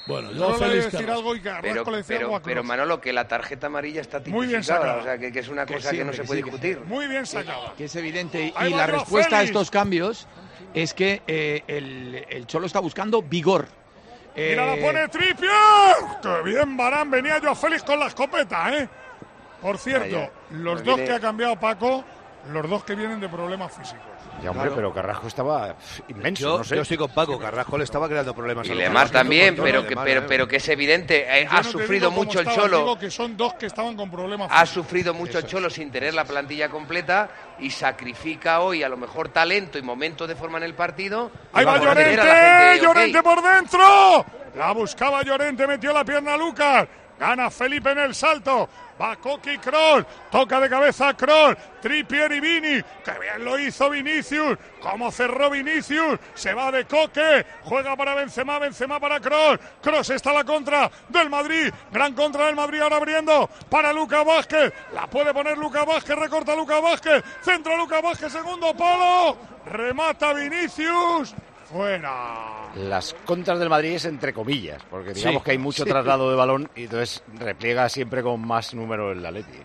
Bueno, yo Félix decir algo y que pero Manolo, que la tarjeta amarilla está tipificada, o sea, que es una cosa que no se puede discutir. Muy bien sacada. Que es evidente. Y la respuesta a estos cambios es que el Cholo está buscando vigor. Mira, la pone Trippier. ¡Qué bien, Varane! Venía Joao Félix con la escopeta, ¿eh? Por cierto, los dos que ha cambiado Paco, los dos que vienen de problemas físicos. Ya, hombre, pero Carrasco estaba inmenso, no sé. Yo estoy con Paco, Carrasco le estaba creando problemas. Y Lemar también, pero que es evidente, ha sufrido mucho el Cholo. Digo que son dos que estaban con problemas físicos. Ha sufrido mucho el Cholo sin tener la plantilla completa y sacrifica hoy a lo mejor talento y momento de forma en el partido. ¡Ahí va Llorente! ¡Llorente por dentro! La buscaba Llorente, metió la pierna a Lucas. Gana Felipe en el salto. Va Coqui Kroos. Toca de cabeza Kroos. Trippier y Vini. ¡Qué bien lo hizo Vinicius! ¡Cómo cerró Vinicius! Se va de Coque. Juega para Benzema. Benzema para Kroos. Kroos está a la contra del Madrid. Gran contra del Madrid ahora abriendo para Lucas Vázquez. La puede poner Lucas Vázquez. Recorta Lucas Vázquez. Centro Lucas Vázquez. Segundo palo. Remata Vinicius. Fuera. Las contras del Madrid es entre comillas, porque digamos que hay mucho traslado de balón y entonces repliega siempre con más número el Atleti.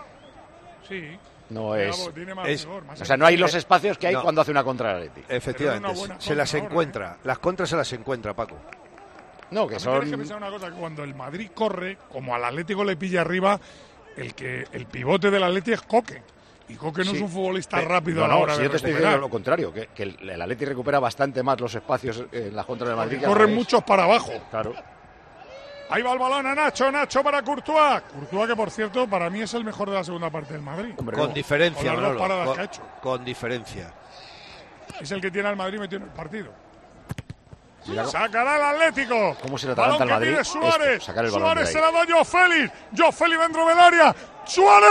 Sí. No es, o sea, no hay los espacios que hay cuando hace una contra el Atleti. Efectivamente, se las encuentra. Las contras se las encuentra, Paco. No, que son... Tienes que pensar una cosa, que cuando el Madrid corre, como al Atlético le pilla arriba, el pivote del Atleti es Coque. Y Coque no es un futbolista rápido a la hora de yo te estoy recuperar. diciendo lo contrario, que el Atleti recupera bastante más los espacios en la contra del Madrid. Corren muchos para abajo. Claro. Ahí va el balón a Nacho para Courtois. Courtois, que por cierto, para mí es el mejor de la segunda parte del Madrid. Hombre, con diferencia, con las dos paradas que ha hecho. Con diferencia. Es el que tiene al Madrid metido en el partido. Sacará el Atlético. ¿Cómo se le adelanta al Madrid? Suárez. Sacar el balón Suárez se la da a Joao Félix. Joao Félix dentro del área. Suárez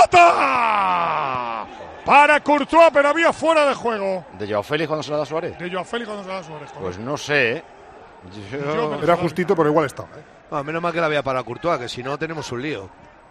remata. Para Courtois, pero había fuera de juego. ¿De Joao Félix cuando se la da a Suárez? De Joao Félix cuando se la da a Suárez. Pues no sé. Era justito, pero igual estaba. Menos mal que la había para Courtois, que si no tenemos un lío.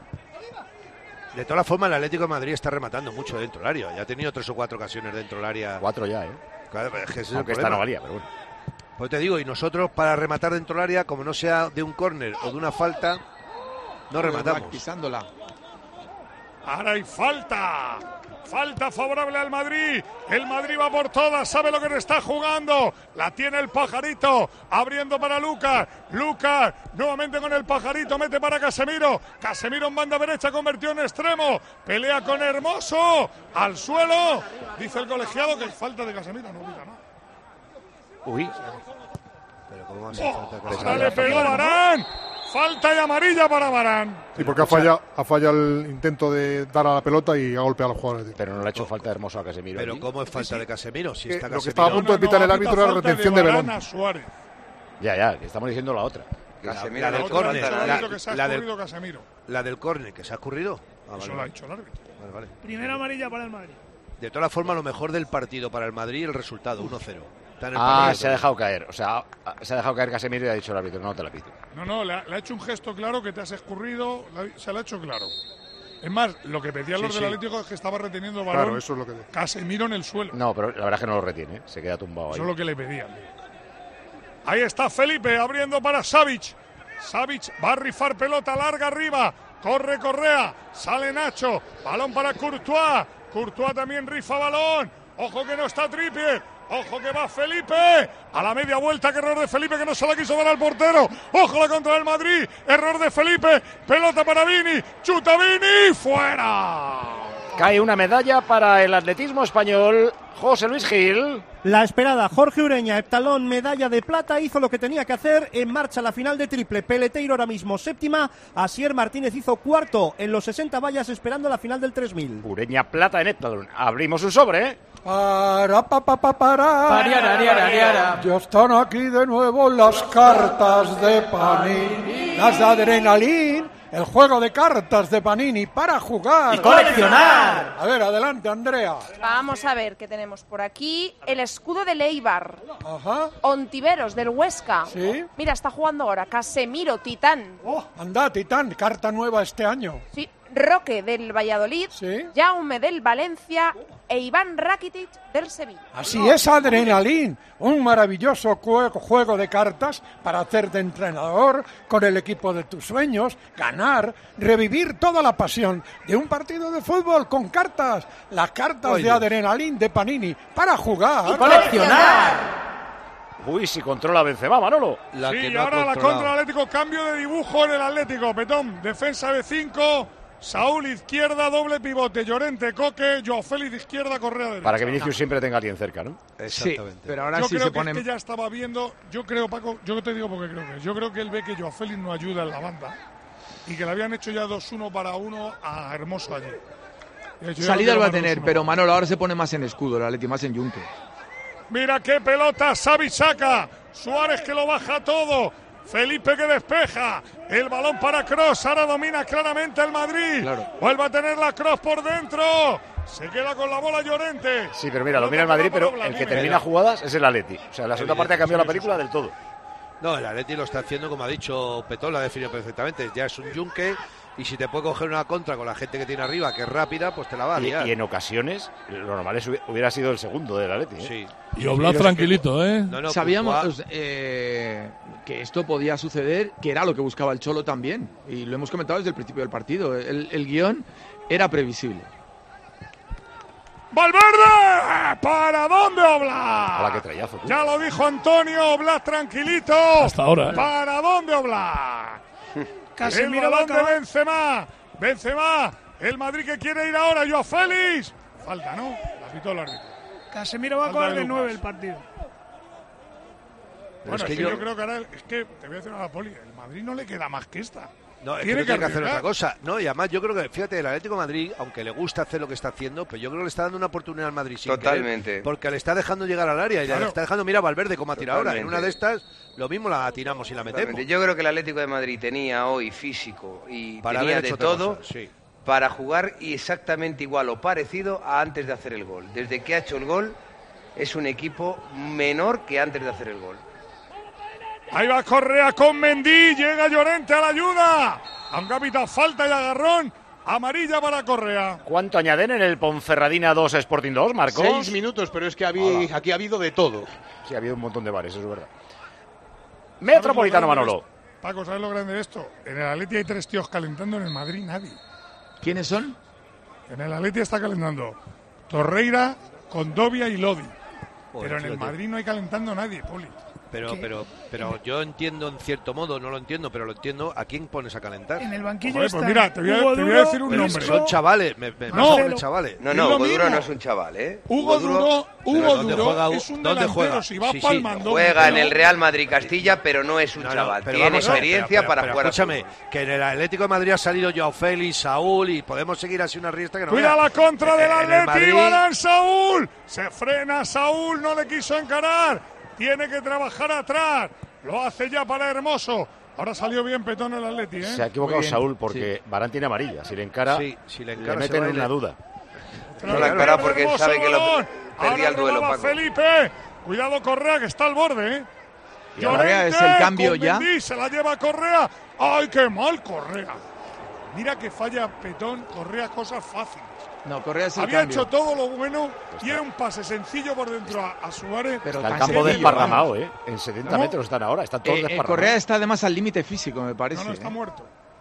De todas formas, el Atlético de Madrid está rematando mucho dentro del área. Ya ha tenido 3 o 4 ocasiones dentro del área. 4 ya, Claro, es que aunque esta no valía, pero bueno. Pues te digo, y nosotros para rematar dentro del área, como no sea de un córner o de una falta, no rematamos. Pisándola. Ahora hay falta. Falta favorable al Madrid. El Madrid va por todas. Sabe lo que le está jugando. La tiene el Pajarito. Abriendo para Lucas. Lucas nuevamente con el Pajarito. Mete para Casemiro. Casemiro en banda derecha. Convertido en extremo. Pelea con Hermoso. Al suelo. Dice el colegiado que es falta de Casemiro. No pita nada. Uy. Pero ¿cómo va a ser falta de Casemiro? Ahora le pegó Varane. Falta y amarilla para Varane. Sí, porque ha fallado el intento de dar a la pelota y ha golpeado a los jugadores. Pero no le ha hecho falta Hermoso a Casemiro. Pero ¿cómo es falta de Casemiro? Si está lo que estaba a punto de pitar el árbitro era la retención de balón. Ya, que estamos diciendo la otra. La del córner. La del córner que se ha ocurrido. Eso lo ha dicho el árbitro. Vale. Primera amarilla para el Madrid. De todas formas, lo mejor del partido para el Madrid, el resultado, 1-0. Se ha dejado caer. O sea, se ha dejado caer Casemiro y ha dicho el árbitro, no te la pido. No, le ha hecho un gesto claro que te has escurrido, se lo ha hecho claro. Es más, lo que pedían los del Atlético es que estaba reteniendo el balón. Claro, eso es lo que... Casemiro en el suelo. No, pero la verdad es que no lo retiene, se queda tumbado ahí. Eso es lo que le pedían. Ahí está Felipe abriendo para Savic. Savic va a rifar pelota larga arriba. Corre Correa, sale Nacho. Balón para Courtois. Courtois también rifa balón. Ojo que no está Trippier. Ojo que va Felipe. A la media vuelta, que error de Felipe, que no se la quiso dar al portero. Ojo la contra del Madrid. Error de Felipe. Pelota para Vini. Chuta Vini. Fuera. Cae una medalla para el atletismo español. José Luis Gil. La esperada Jorge Ureña, heptalón, medalla de plata, hizo lo que tenía que hacer. En marcha la final de triple. Peleteiro ahora mismo séptima. Asier Martínez hizo cuarto en los 60 vallas esperando la final del 3000. Ureña plata en heptalón. Abrimos un sobre, ¿eh? Ya están aquí de nuevo las cartas de Panini, las de Adrenalin, el juego de cartas de Panini para jugar y coleccionar. A ver, adelante, Andrea. Vamos a ver qué tenemos por aquí. El escudo del Eibar. Ajá. Ontiveros del Huesca. Sí. Mira, está jugando ahora Casemiro, Titán. Anda, Titán, carta nueva este año. Sí. Roque del Valladolid, Jaume del Valencia e Iván Rakitic del Sevilla. Así es, Adrenalin, un maravilloso juego de cartas para hacer de entrenador con el equipo de tus sueños, ganar, revivir toda la pasión de un partido de fútbol con cartas, las cartas de Adrenalin de Panini para jugar y coleccionar. Uy, si controla Benzema, Manolo. Sí, ahora la contra el Atlético, cambio de dibujo en el Atlético. Petón, defensa de 5. Saúl izquierda, doble pivote, Llorente, Coque, Joao Félix izquierda, Correa derecha. Para que Vinicius siempre tenga a alguien cerca, ¿no? Exactamente. Sí, pero ahora yo sí creo se que pone... es que ya estaba viendo, yo creo, Paco, yo te digo porque creo que yo creo que él ve que Joao Félix no ayuda en la banda y que le habían hecho ya 2-1 para 1 a Hermoso allí. Salida lo va a tener, pero Manolo ahora se pone más en escudo, el Atleti más en yunque. Mira qué pelota, Xavi saca, Suárez que lo baja todo. Felipe que despeja, el balón para Kroos, ahora domina claramente el Madrid, vuelve a tener la Kroos por dentro, se queda con la bola Llorente. Sí, pero mira, domina el Madrid, pero el que termina jugadas es el Atleti, o sea, la segunda parte ha cambiado la película del todo. No, el Atleti lo está haciendo, como ha dicho Petón, lo ha definido perfectamente, ya es un yunque. Y si te puede coger una contra con la gente que tiene arriba, que es rápida, pues te la va a liar. Y en ocasiones, lo normal hubiera sido el segundo del Atleti. Sí. Y Oblak tranquilito, ¿eh? No, sabíamos que esto podía suceder, que era lo que buscaba el Cholo también. Y lo hemos comentado desde el principio del partido. El guión era previsible. ¡Valverde! ¿Para dónde Oblak? Hola, qué trayazo. Ya lo dijo Antonio, Oblak tranquilito. Hasta ahora, ¿eh? ¿Para dónde Oblak? Casemiro el balón de Benzema, el Madrid que quiere ir ahora, Joao Félix. Falta, ¿no? La pitó el árbitro. Casemiro va a coger de 9 el partido. Bueno, es que yo creo que ahora, es que te voy a decir una Poli, el Madrid no le queda más que esta. No, tiene que hacer otra cosa. No, y además yo creo que, fíjate, el Atlético de Madrid, aunque le gusta hacer lo que está haciendo, pero yo creo que le está dando una oportunidad al Madrid sin Totalmente. Querer, porque le está dejando llegar al área y le está dejando, mira, Valverde cómo ha tirado ahora. En una de estas, lo mismo la tiramos y la metemos. Yo creo que el Atlético de Madrid tenía hoy físico y para tenía de todo sí, para jugar y exactamente igual o parecido a antes de hacer el gol. Desde que ha hecho el gol, es un equipo menor que antes de hacer el gol. Ahí va Correa con Mendy, llega Llorente a la ayuda. Aunque ha pitado falta y agarrón, amarilla para Correa. ¿Cuánto añaden en el Ponferradina 2 Sporting 2, Marcos? 6 minutos, pero es que aquí ha habido de todo. Sí, ha habido un montón de bares, eso es verdad. Metropolitano, Manolo. Paco, ¿sabes lo grande de esto? En el Atleti hay 3 tíos calentando, en el Madrid nadie. ¿Quiénes son? En el Atleti está calentando Torreira, Condovia y Lodi. Pero en el Madrid no hay calentando nadie, Poli. Pero yo entiendo en cierto modo, no lo entiendo, pero lo entiendo. ¿A quién pones a calentar? En el banquillo Joder, está. Pues mira, te voy a decir un nombre. Son chavales, chavales. No, Hugo Duro no es un chaval, ¿eh? Hugo Duro es un delantero, si va palmando. Juega en el Real Madrid Castilla, pero no es un chaval. Tiene experiencia para jugar. Escúchame, que en el Atlético de Madrid ha salido Joao Félix, Saúl, y podemos seguir así una riesta que no. Cuida la contra del Atleti, Balán Saúl. Se frena Saúl, no le quiso encarar. Tiene que trabajar atrás. Lo hace ya para Hermoso. Ahora salió bien Petón el Atleti, ¿eh? Se ha equivocado Saúl porque Varane tiene amarilla. Si le encara, le meten en una duda. No la encara porque él sabe que lo perdía el duelo, Paco. Felipe. Cuidado Correa, que está al borde, ¿eh? Correa es el cambio ya. Se la lleva Correa. ¡Ay, qué mal Correa! Mira que falla Petón, Correa cosas fáciles. No, Correa es el Había cambio. hecho todo lo bueno y era un pase sencillo por dentro a Suárez. Pero está el campo desparramado, ¿eh? En 70 metros están ahora, están todos desparramados. Correa está además al límite físico, me parece. No, está muerto.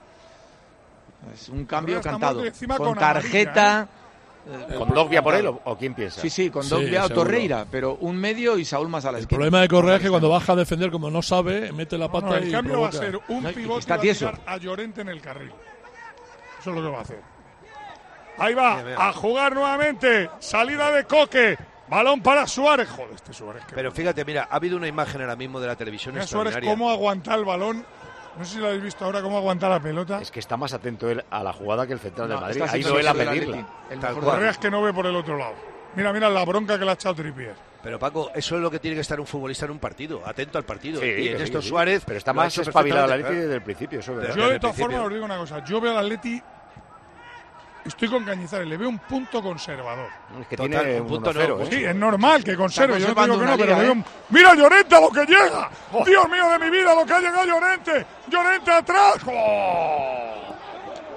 Es un cambio cantado. Con tarjeta. ¿Con Dogbia por él o quién piensa? Sí, con Dogbia o Torreira, pero un medio y Saúl más a la El izquierda. problema de Correa es que cuando baja a defender, como no sabe, mete la pata y el cambio provoca. va a ser un pivote está que va a tirar a Llorente en el carril. Eso es lo que va a hacer. Ahí va, a jugar nuevamente. Salida de Coque. Balón para Suárez. Joder, este Suárez. Pero fíjate, mira, ha habido una imagen ahora mismo de la televisión extraordinaria. Suárez cómo aguanta el balón. No sé si lo habéis visto ahora, cómo aguanta la pelota. Es que está más atento él a la jugada que el central del Madrid. Ha ido él a pedirla. Correa es que no ve por el otro lado. Mira la bronca que le ha echado Trippier. Pero Paco, eso es lo que tiene que estar un futbolista en un partido, atento al partido. Sí, y en esto Suárez... Pero está más espabilado el Atleti desde el principio. Eso es yo de todas formas os digo una cosa. Yo veo al Atleti... Estoy con Cañizares, le veo un punto conservador. Es que tiene un punto cero, ¿eh? Sí, es normal que conserve. Yo digo que no, pero veo ¡mira Llorente a lo que llega! ¡Oh! ¡Dios mío de mi vida, lo que ha llegado Llorente! ¡Llorente atrás! ¡Oh!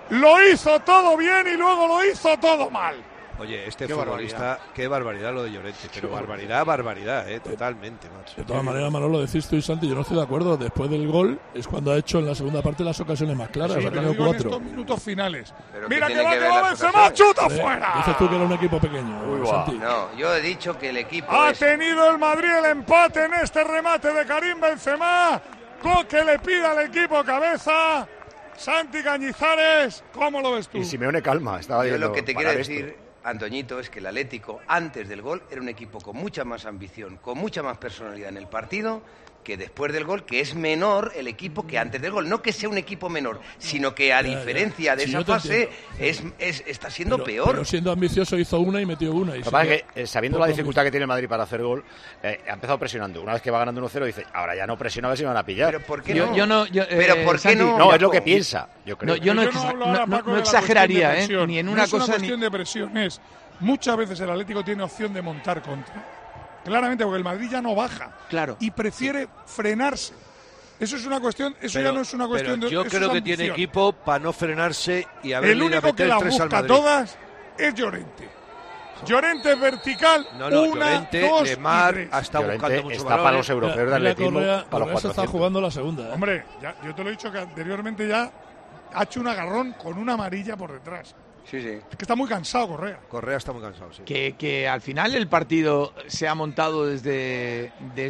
lo hizo todo bien y luego lo hizo todo mal. Oye, este futbolista, qué barbaridad lo de Llorente, pero barbaridad, totalmente, macho. De todas maneras, Manolo, decís tú y Santi, yo no estoy de acuerdo. Después del gol es cuando ha hecho en la segunda parte las ocasiones más claras. Sí, ha tenido 4. En estos minutos finales. Pero mira que va Benzema, chuta fuera. Dices tú que era un equipo pequeño, Santi. No, yo he dicho que el equipo ha tenido el Madrid el empate en este remate de Karim Benzema. Coque le pide al equipo cabeza. Santi Cañizares, ¿cómo lo ves tú? Y Simeone calma, estaba diciendo. Yo lo que te quiero decir, Antoñito, es que el Atlético, antes del gol, era un equipo con mucha más ambición, con mucha más personalidad en el partido, que después del gol, que es menor el equipo que antes del gol. No que sea un equipo menor, sino que a diferencia de esa fase, está siendo peor. Pero siendo ambicioso hizo una y metió una. Y lo que pasa es que, sabiendo la dificultad que tiene el Madrid para hacer gol, ha empezado presionando. Una vez que va ganando 1-0, dice, ahora ya no presiona a ver si me van a pillar. ¿Pero por qué no? ¿Pero por qué no? No, es lo que piensa, yo creo. Yo no exageraría, ni en una cosa. No es una cuestión de presión, es muchas veces el Atlético tiene opción de montar contra. Claramente, porque el Madrid ya no baja. Claro. Y prefiere frenarse. Eso es una cuestión, ya no es una cuestión de. Yo creo que tiene equipo para no frenarse y a ver. El único que la busca todas es Llorente. Llorente es vertical. Llorente, dos Lemar, y tres. ha estado buscando mucho está para los europeos de atletismo, para los 400. Está jugando la segunda. Hombre, yo te lo he dicho que anteriormente ya ha hecho un agarrón con una amarilla por detrás. Sí. Es que está muy cansado Correa está muy cansado, sí. Que al final el partido se ha montado desde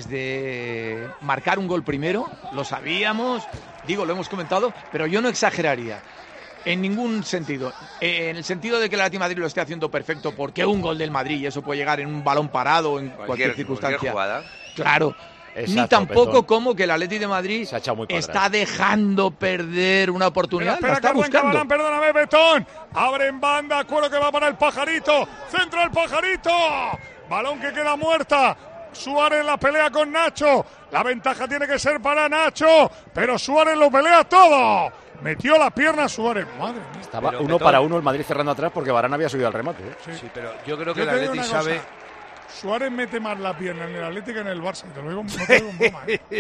marcar un gol primero, lo sabíamos, lo hemos comentado, pero yo no exageraría. En ningún sentido. En el sentido de que el Atlético de Madrid lo esté haciendo perfecto, porque un gol del Madrid, y eso puede llegar en un balón parado o en cualquier circunstancia. Jugada. Claro. Exacto, ni tampoco Petón. Como que el Atlético de Madrid está dejando perder una oportunidad. Espera, la está buscando. Balán, perdóname, Betón. Abre en banda, cuero que va para el Pajarito. Centro el Pajarito. Balón que queda muerta. Suárez la pelea con Nacho. La ventaja tiene que ser para Nacho, pero Suárez lo pelea todo. Metió la pierna Suárez, madre mía. Estaba pero, 1 para 1 el Madrid cerrando atrás porque Varane había subido al remate. Sí, pero yo creo que el Atlético sabe. Suárez mete más la pierna en el Atlético que en el Barça. Te lo digo, no te digo en broma.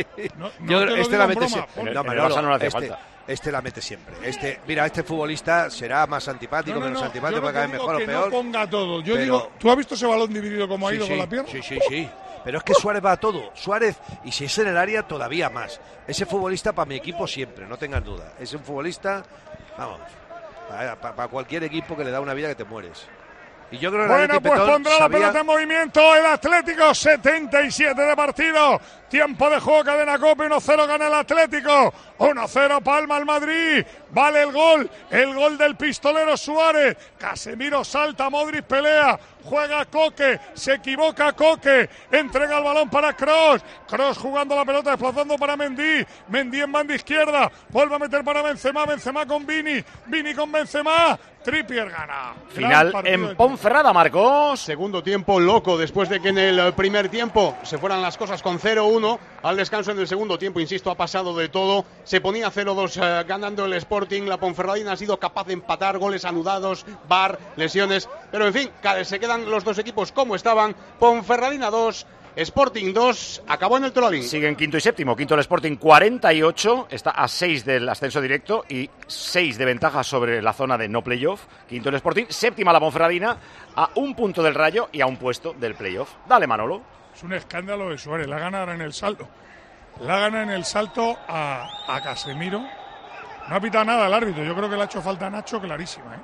La mete siempre. En el Barça no le hace falta. Este la mete siempre. Mira, este futbolista será más antipático, menos antipático, para caer mejor o peor. No ponga todo. Yo digo, ¿tú has visto ese balón dividido como ha ido con la pierna? Sí. Pero es que Suárez va a todo. Suárez, y si es en el área, todavía más. Ese futbolista para mi equipo siempre, no tengas duda. Es un futbolista, vamos, para cualquier equipo que le da una vida que te mueres. Y yo creo que bueno, pues pondrá la pelota en movimiento el Atlético, 77 de partido, tiempo de juego, cadena Cope, 1-0 gana el Atlético, 1-0 palma el Madrid, vale el gol del pistolero Suárez, Casemiro salta, Modric pelea, juega Coque, se equivoca Coque, entrega el balón para Kroos jugando la pelota, desplazando para Mendy en banda izquierda, vuelve a meter para Benzema con Vini con Benzema, Trippier gana. Final en Ponferrada, Marcos. Segundo tiempo loco, después de que en el primer tiempo se fueran las cosas con 0-1, al descanso en el segundo tiempo, insisto, ha pasado de todo, se ponía 0-2 ganando el Sporting, la Ponferradina ha sido capaz de empatar, goles anudados, VAR, lesiones, pero en fin, se quedan los dos equipos como estaban, Ponferradina 2, Sporting 2, acabó en el Trolley. Siguen quinto y séptimo. Quinto el Sporting 48, está a 6 del ascenso directo y 6 de ventaja sobre la zona de no playoff. Quinto el Sporting, séptima la Ponferradina, a 1 punto del Rayo y a 1 puesto del playoff. Dale, Manolo. Es un escándalo de Suárez, la gana ahora en el salto. La gana en el salto a Casemiro. No ha pitado nada el árbitro, yo creo que le ha hecho falta a Nacho clarísima,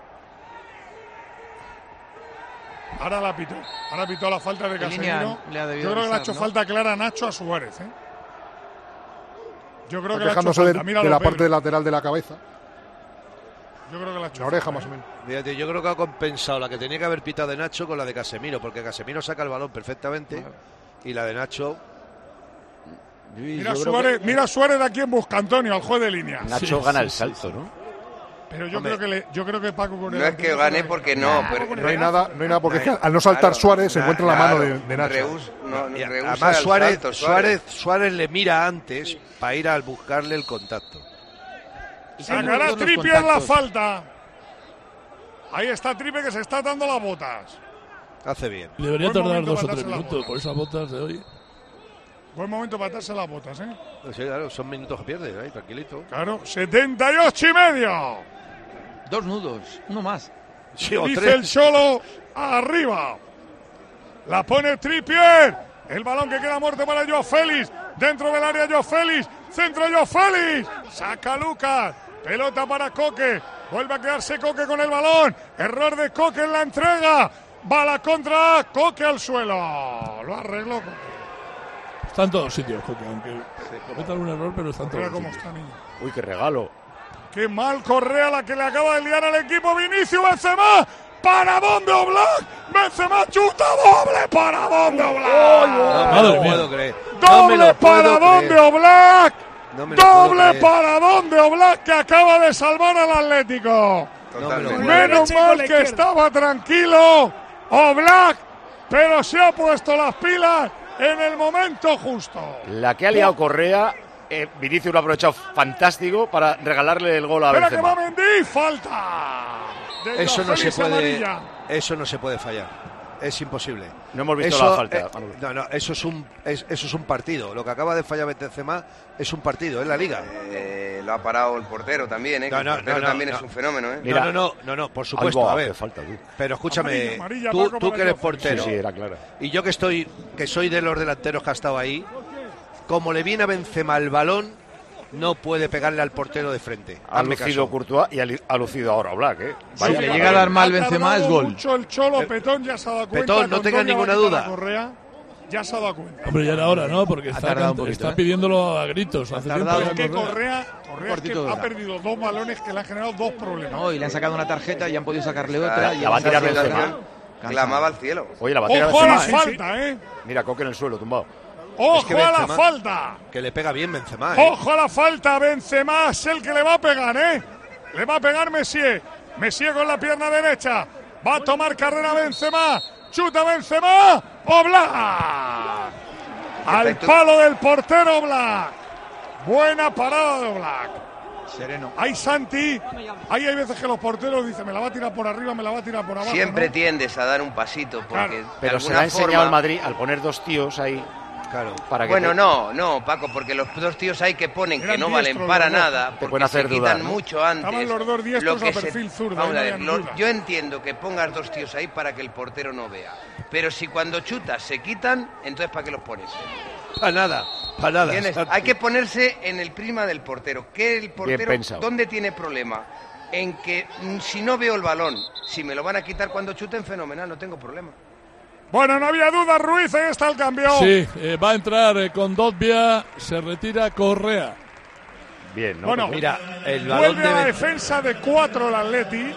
Ahora la pitó la falta de Casemiro. Yo creo que le ha hecho falta clara a Nacho a Suárez. Yo creo que le ha hecho falta. De la parte lateral de la cabeza. Yo creo que le ha hecho la oreja más o menos. Fíjate, yo creo que ha compensado la que tenía que haber pitado de Nacho con la de Casemiro, porque Casemiro saca el balón perfectamente y la de Nacho. Mira Suárez a quién busca, Antonio, al juez de línea. Nacho gana el salto, ¿no? Pero yo creo que Paco con no es que gane porque no, no hay nada porque es que al no saltar Suárez se encuentra la mano de Nacho. Además Suárez le mira antes para ir al buscarle el contacto. Sacará Trippier la falta. Ahí está Trippier que se está dando las botas. Hace bien. Debería tardar 2 o 3 minutos por esas botas de hoy. Buen momento para darse las botas, Sí, claro, son minutos que pierdes, tranquilito. Claro, 78 y medio. 2 nudos, uno más. Sí, o dice 3. el Cholo, arriba. La pone Trippier. El balón que queda muerto para Joao Félix. Dentro del área Joao Félix. Centro Joao Félix. Saca Lucas. Pelota para Coque. Vuelve a quedarse Coque con el balón. Error de Coque en la entrega. Va la contra. Coque al suelo. Lo arregló Coque. Está en todos sitios, Coque, aunque cometa algún error, pero está en todos cómo sitios. está, niño. Uy, qué regalo. Qué mal Correa la que le acaba de liar al equipo. Vinicius Benzema. Para dónde Oblak. Benzema chuta doble. Para dónde Oblak. No me lo puedo creer. Doble para dónde Oblak. Doble para dónde Oblak, que acaba de salvar al Atlético. Menos mal que estaba tranquilo Oblak, pero se ha puesto las pilas en el momento justo. La que ha liado Correa, Vinicius lo ha aprovechado fantástico para regalarle el gol a Espera Benzema. que va Mendy, falta. Eso no se puede. Amarilla. Eso no se puede fallar. Es imposible. No hemos visto la falta. No, eso es un partido. Lo que acaba de fallar Benzema es un partido, es la Liga. Lo ha parado el portero también, el portero también es un fenómeno, Mira, no, por supuesto, a ver. Falta, tú. Pero escúchame, amarilla, tú que eres portero. Sí, era clara. Y yo que soy de los delanteros que ha estado ahí, como le viene a Benzema el balón, no puede pegarle al portero de frente. Ha lucido Courtois y ha lucido ahora Oblak, Si le llega a dar mal Benzema es gol. Mucho el Cholo, Petón ya se ha dado cuenta. Petón, no tengas ninguna duda. Correa, ya se ha dado cuenta. Hombre, ya era hora, ¿no? Porque está pidiéndolo a gritos. Hace tiempo Es que Correa. Correa es que ha perdido 2 balones que le han generado 2 problemas. No, y le han sacado una tarjeta y han podido sacarle otra. La va a tirar Benzema. Clamaba al cielo. Oye, la va a tirar Ojo a la Benzema. falta, Mira, Coque en el suelo, tumbado. ¡Ojo que a la Benzema, falta! Que le pega bien Benzema, ¡Ojo a la falta! Benzema es el que le va a pegar, Le va a pegar Messier. Messier con la pierna derecha. Va a tomar carrera Benzema. ¡Chuta Benzema! ¡Oblak! Al palo del portero Oblak. Buena parada de Oblak. Sereno. Hay Santi. Ahí hay veces que los porteros dicen, me la va a tirar por arriba, me la va a tirar por abajo. Siempre ¿no? tiendes a dar un pasito, porque Pero se le ha enseñado al Madrid al poner 2 tíos ahí. Claro. Para que bueno, no, Paco, porque los 2 tíos hay que ponen que no valen para nada, porque se quitan mucho antes. Estaban los 2 diestros a perfil zurdo. Vamos a ver, yo entiendo que pongas 2 tíos ahí para que el portero no vea, pero si cuando chutas se quitan, entonces ¿para qué los pones? Para nada. Hay que ponerse en el prisma del portero. Que el portero, ¿dónde tiene problema? En que si no veo el balón, si me lo van a quitar cuando chuten, fenomenal, no tengo problema. Bueno, no había duda, Ruiz, ahí está el cambio. Sí, va a entrar con Dotvia, se retira Correa. Bien, ¿no? Bueno, mira, el balón vuelve a la defensa de 4 el Atleti.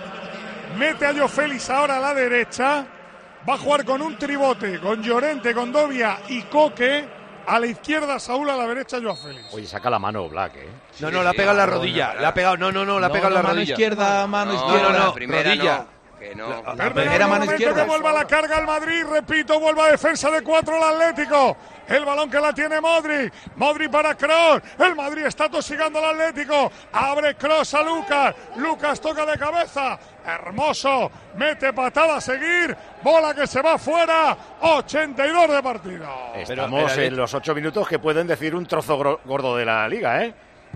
Mete a Joao Félix ahora a la derecha. Va a jugar con un tribote, con Llorente, con Dovia y Coque. A la izquierda Saúl, a la derecha Joao Félix. Oye, saca la mano Oblak, No, la ha pegado en la rodilla. La ha pegado, la ha pegado en la mano rodilla. Izquierda, mano izquierda. La primera rodilla. no. Que no. La primera mano izquierda. Que vuelva a la carga el Madrid, repito, vuelva a defensa de 4 el Atlético. El balón que la tiene Modric. Modric para Kroos. El Madrid está tosigando al Atlético. Abre Kroos a Lucas. Lucas toca de cabeza. Hermoso. Mete patada a seguir. Bola que se va fuera. 82 de partido. Estamos en los 8 minutos que pueden decir un trozo gordo de la Liga,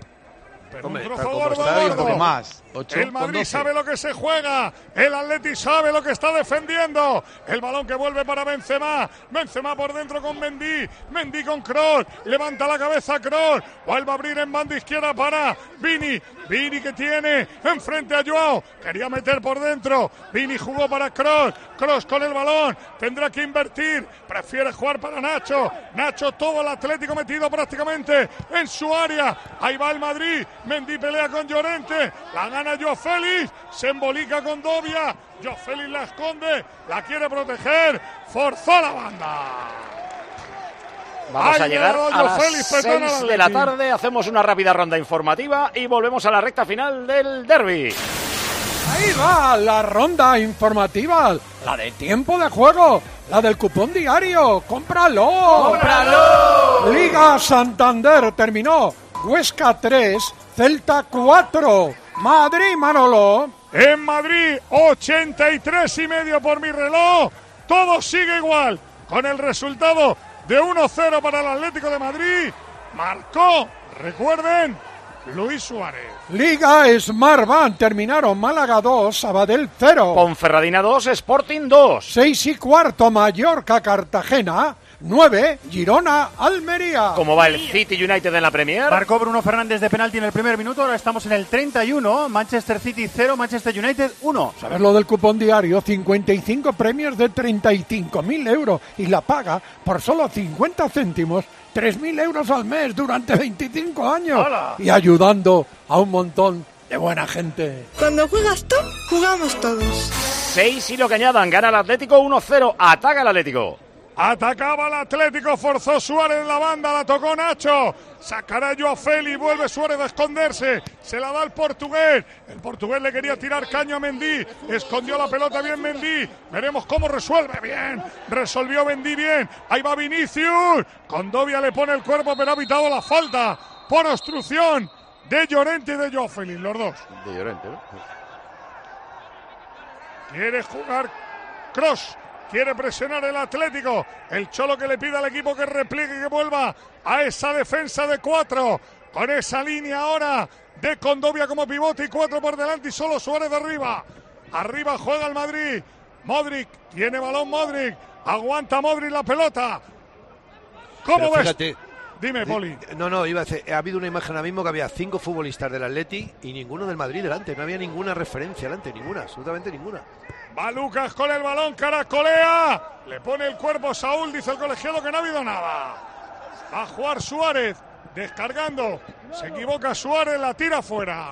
Pero Hombre, un trozo como gordo, está ahí, un gordo. poco más. 8 El con Madrid 12. sabe lo que se juega. El Atleti sabe lo que está defendiendo. El balón que vuelve para Benzema. Benzema por dentro con Mendy. Mendy con Kroos. Levanta la cabeza Kroos. Vuelve a abrir en banda izquierda para Vini. Vini que tiene enfrente a Joao. Quería meter por dentro. Vini jugó para Kroos. Kroos con el balón. Tendrá que invertir. Prefiere jugar para Nacho. Nacho, todo el Atlético metido prácticamente en su área. Ahí va el Madrid. Mendy pelea con Llorente. La gana Joao Félix. Se embolica con Dovia. Joao Félix la esconde. La quiere proteger. Forzó la banda. Vamos Ahí a llegar llegado a Joao las Félix, petón al 6 de la Atleti. tarde. Hacemos una rápida ronda informativa y volvemos a la recta final del derbi. Ahí va la ronda informativa, la de tiempo de juego, la del cupón diario. ¡Cómpralo! ¡Cómpralo! Liga Santander terminó. Huesca 3, Celta 4. Madrid, Manolo. En Madrid, 83,5 por mi reloj. Todo sigue igual. Con el resultado de 1-0 para el Atlético de Madrid. Marcó, recuerden, Luis Suárez. Liga Smartbank, terminaron Málaga 2, Sabadell 0. Ponferradina 2, Sporting 2. 6:15, Mallorca, Cartagena 9, Girona, Almería. ¿Cómo va el City United en la Premier? Marcó Bruno Fernández de penalti en el primer minuto, ahora estamos en el 31, Manchester City 0, Manchester United 1. ¿Sabes lo del cupón diario? 55 premios de 35.000 euros y la paga por solo 50 céntimos, 3.000 euros al mes durante 25 años. ¡Hola! Y ayudando a un montón de buena gente. Cuando juegas tú, jugamos todos. 6 y lo que añadan, gana el Atlético 1-0, ataca el Atlético. Atacaba el Atlético, forzó Suárez en la banda, la tocó Nacho. Sacará Joao Félix, vuelve Suárez a esconderse. Se la da el portugués le quería tirar caño a Mendy. Escondió la pelota bien Mendy. Veremos cómo resuelve bien. Resolvió Mendy bien. Ahí va Vinicius. Condovia le pone el cuerpo, pero ha evitado la falta por obstrucción de Llorente y de Joao Félix, los dos. De Llorente, ¿no? Quiere jugar Kroos. Quiere presionar el Atlético. El Cholo que le pide al equipo que repliegue y que vuelva a esa defensa de 4. Con esa línea ahora de Condovia como pivote y 4 por delante y solo Suárez de arriba. Arriba juega el Madrid. Modric. Tiene balón Modric. Aguanta Modric la pelota. ¿Cómo ves? Fíjate, dime, Poli. No, iba a decir, ha habido una imagen ahora mismo que había 5 futbolistas del Atleti y ninguno del Madrid delante. No había ninguna referencia delante, ninguna, absolutamente ninguna. Va Lucas con el balón, caracolea. Le pone el cuerpo Saúl, dice el colegiado que no ha habido nada. Va a jugar Suárez, descargando. Se equivoca Suárez, la tira fuera.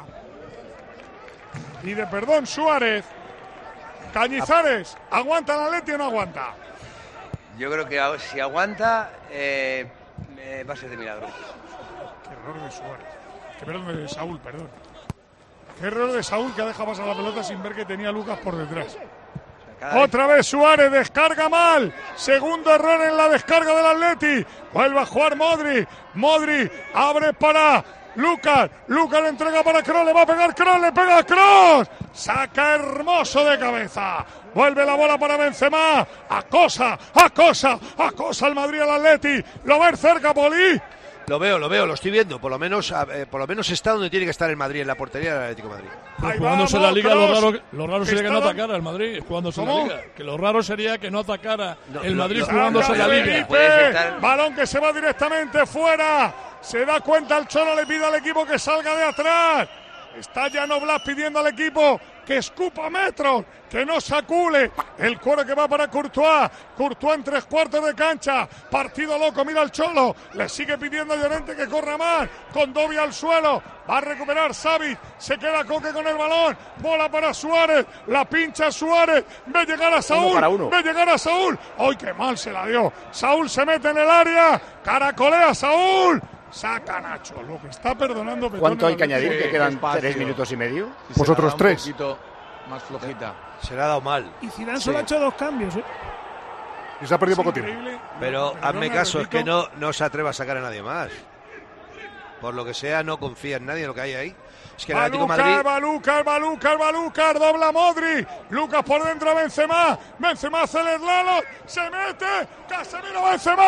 Y de perdón Suárez. Cañizares, ¿aguanta el Atleti o no aguanta? Yo creo que si aguanta, va a ser de milagro. Qué error de Suárez. Qué error de Saúl, perdón. Qué error de Saúl que ha dejado pasar la pelota sin ver que tenía Lucas por detrás. Otra vez Suárez, descarga mal. Segundo error en la descarga del Atleti. Vuelve a jugar Modric. Modric abre para Lucas. Lucas le entrega para Kroos. Le va a pegar Kroos. Le pega a Kroos. Saca hermoso de cabeza. Vuelve la bola para Benzema. Acosa al Madrid al Atleti. Lo ves cerca, Poli. Lo veo, lo estoy viendo. Por lo menos está donde tiene que estar el Madrid, en la portería del Atlético de Madrid. Jugándose la Liga, lo raro sería que no atacara el Madrid. Jugándose la Liga. Que lo raro sería que no atacara el Madrid jugándose la Liga. Balón que se va directamente fuera. Se da cuenta el Cholo, le pide al equipo que salga de atrás. Está Llano Blas pidiendo al equipo que escupa metros, que no sacule. El cuero que va para Courtois. Courtois en 3/4 de cancha. Partido loco, mira el Cholo. Le sigue pidiendo a Llorente que corra más. Condovia al suelo. Va a recuperar Savic. Se queda Coque con el balón. Bola para Suárez. La pincha Suárez. Ve llegar a Saúl. Ve llegar a Saúl. ¡Ay, qué mal se la dio! Saúl se mete en el área. Caracolea Saúl. Saca Nacho, lo que está perdonando. ¿Cuánto hay que añadir? Que quedan 3 minutos y medio. Pues otros 3. Un poquito más flojita. Se le ha dado mal. Y Zidane solo ha hecho 2 cambios, Y se ha perdido poco tiempo. Pero hazme caso, es que no se atreva a sacar a nadie más. Por lo que sea, no confía en nadie en lo que hay ahí. Es que el Atlético de Madrid... Va Lucas, dobla Modric. Lucas por dentro, Benzema hace el eslalo, se mete, Casemiro, Benzema,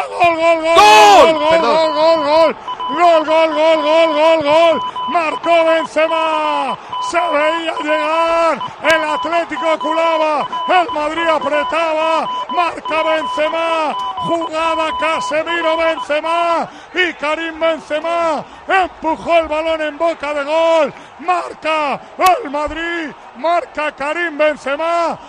gol. Marcó Benzema. Se veía llegar, el Atlético culaba, el Madrid apretaba, marca Benzema, jugada Casemiro, Benzema y Karim Benzema empujó el balón en boca de gol, marca el Madrid, marca Karim Benzema,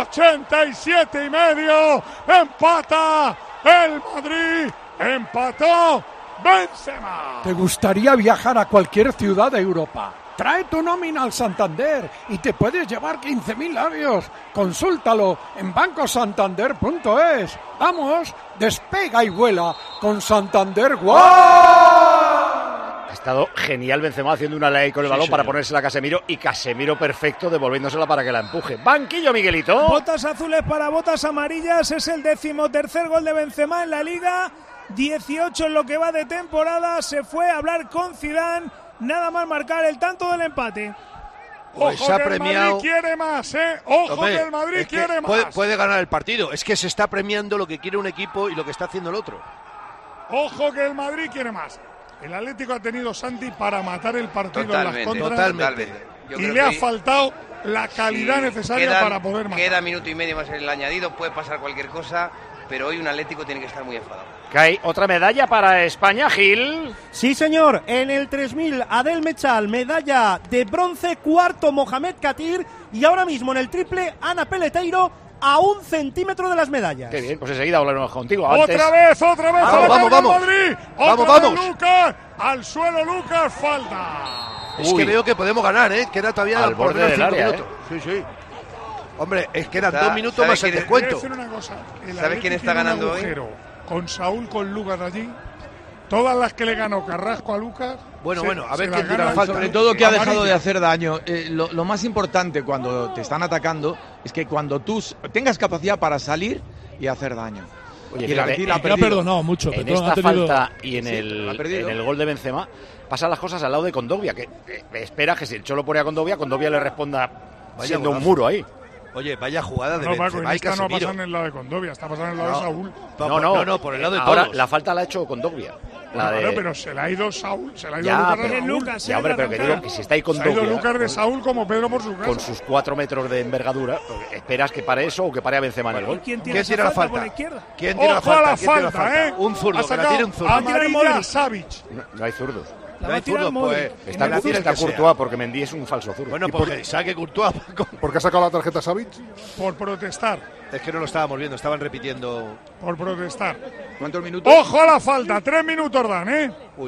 87,5, empata el Madrid, empató Benzema. ¿Te gustaría viajar a cualquier ciudad de Europa? Trae tu nómina al Santander y te puedes llevar 15.000 euros. Consúltalo en bancosantander.es. Vamos, despega y vuela con Santander. ¡Wow! Ha estado genial Benzema haciendo una ley con el balón para ponérsela a Casemiro y Casemiro perfecto devolviéndosela para que la empuje. Banquillo, Miguelito. Botas azules para botas amarillas. Es el 13º gol de Benzema en la Liga. 18 en lo que va de temporada. Se fue a hablar con Zidane. Nada más marcar el tanto del empate. Pues Ojo que el Madrid quiere más, Ojo que el Madrid quiere más. Puede ganar el partido. Es que se está premiando lo que quiere un equipo y lo que está haciendo el otro. Ojo que el Madrid quiere más. El Atlético ha tenido, Santi, para matar el partido Totalmente, en las contras. totalmente. Yo Y creo le ha que faltado la calidad necesaria para poder matar. Queda minuto y medio más en el añadido, puede pasar cualquier cosa, pero hoy un Atlético tiene que estar muy enfadado. Que hay otra medalla para España, Gil. Sí, señor. En el 3000, Adel Mechal, medalla de bronce. Cuarto, Mohamed Katir. Y ahora mismo en el triple, Ana Peleteiro, a 1 centímetro de las medallas. Qué bien, pues enseguida hablaremos contigo. Antes... Otra vez. Vamos. Madrid. Vamos. Lucas, al suelo Lucas, falta. Es que veo que podemos ganar, ¿eh? Queda todavía al por borde del 5 área, minutos. Sí. Hombre, quedan 2 minutos más el Voy a descuento. decir una cosa. ¿Sabe quién está ganando hoy? Con Saúl, con Lucas allí. Todas las que le ganó Carrasco a Lucas. Bueno, a ver quién tira la falta. Sobre todo que ha dejado de hacer daño. Lo más importante cuando te están atacando es que cuando tú tengas capacidad para salir y hacer daño. Oye, y el Betis ha perdonado mucho. En esta falta y en el gol de Benzema pasan las cosas al lado de Condovia, que espera que si el Cholo pone a Condovia le responda siendo un muro ahí. Oye, vaya jugada de Benzema Benzema y Casemiro. No pasa en el lado de Condovia, está pasando en el lado de Saúl. No, por el lado de todos. Ahora la falta la ha hecho Condovia. Pero se le ha ido Saúl, se le ha ido Lucas. Ya, hombre, pero que digo que si está ahí Condovia. Se ha ido Lucas de Saúl como Pedro por su casa. Con sus 4 metros de envergadura, esperas que pare eso o que pare a Benzema en el gol. ¿Quién tira la falta? ¿Quién tira la falta? Un zurdo, que la tire un zurdo. Amarilla Savic. No hay zurdos. No hay zurdos, pues. Está Courtois, porque Mendy es un falso zurdo. Bueno, porque saque Courtois. ¿Por qué ha sacado la tarjeta Savic? Por protestar. Es que no lo estábamos viendo, estaban repitiendo. Por protestar. ¿Cuántos minutos? ¡Ojo a la falta! 3 minutos dan, ¿eh? Uy.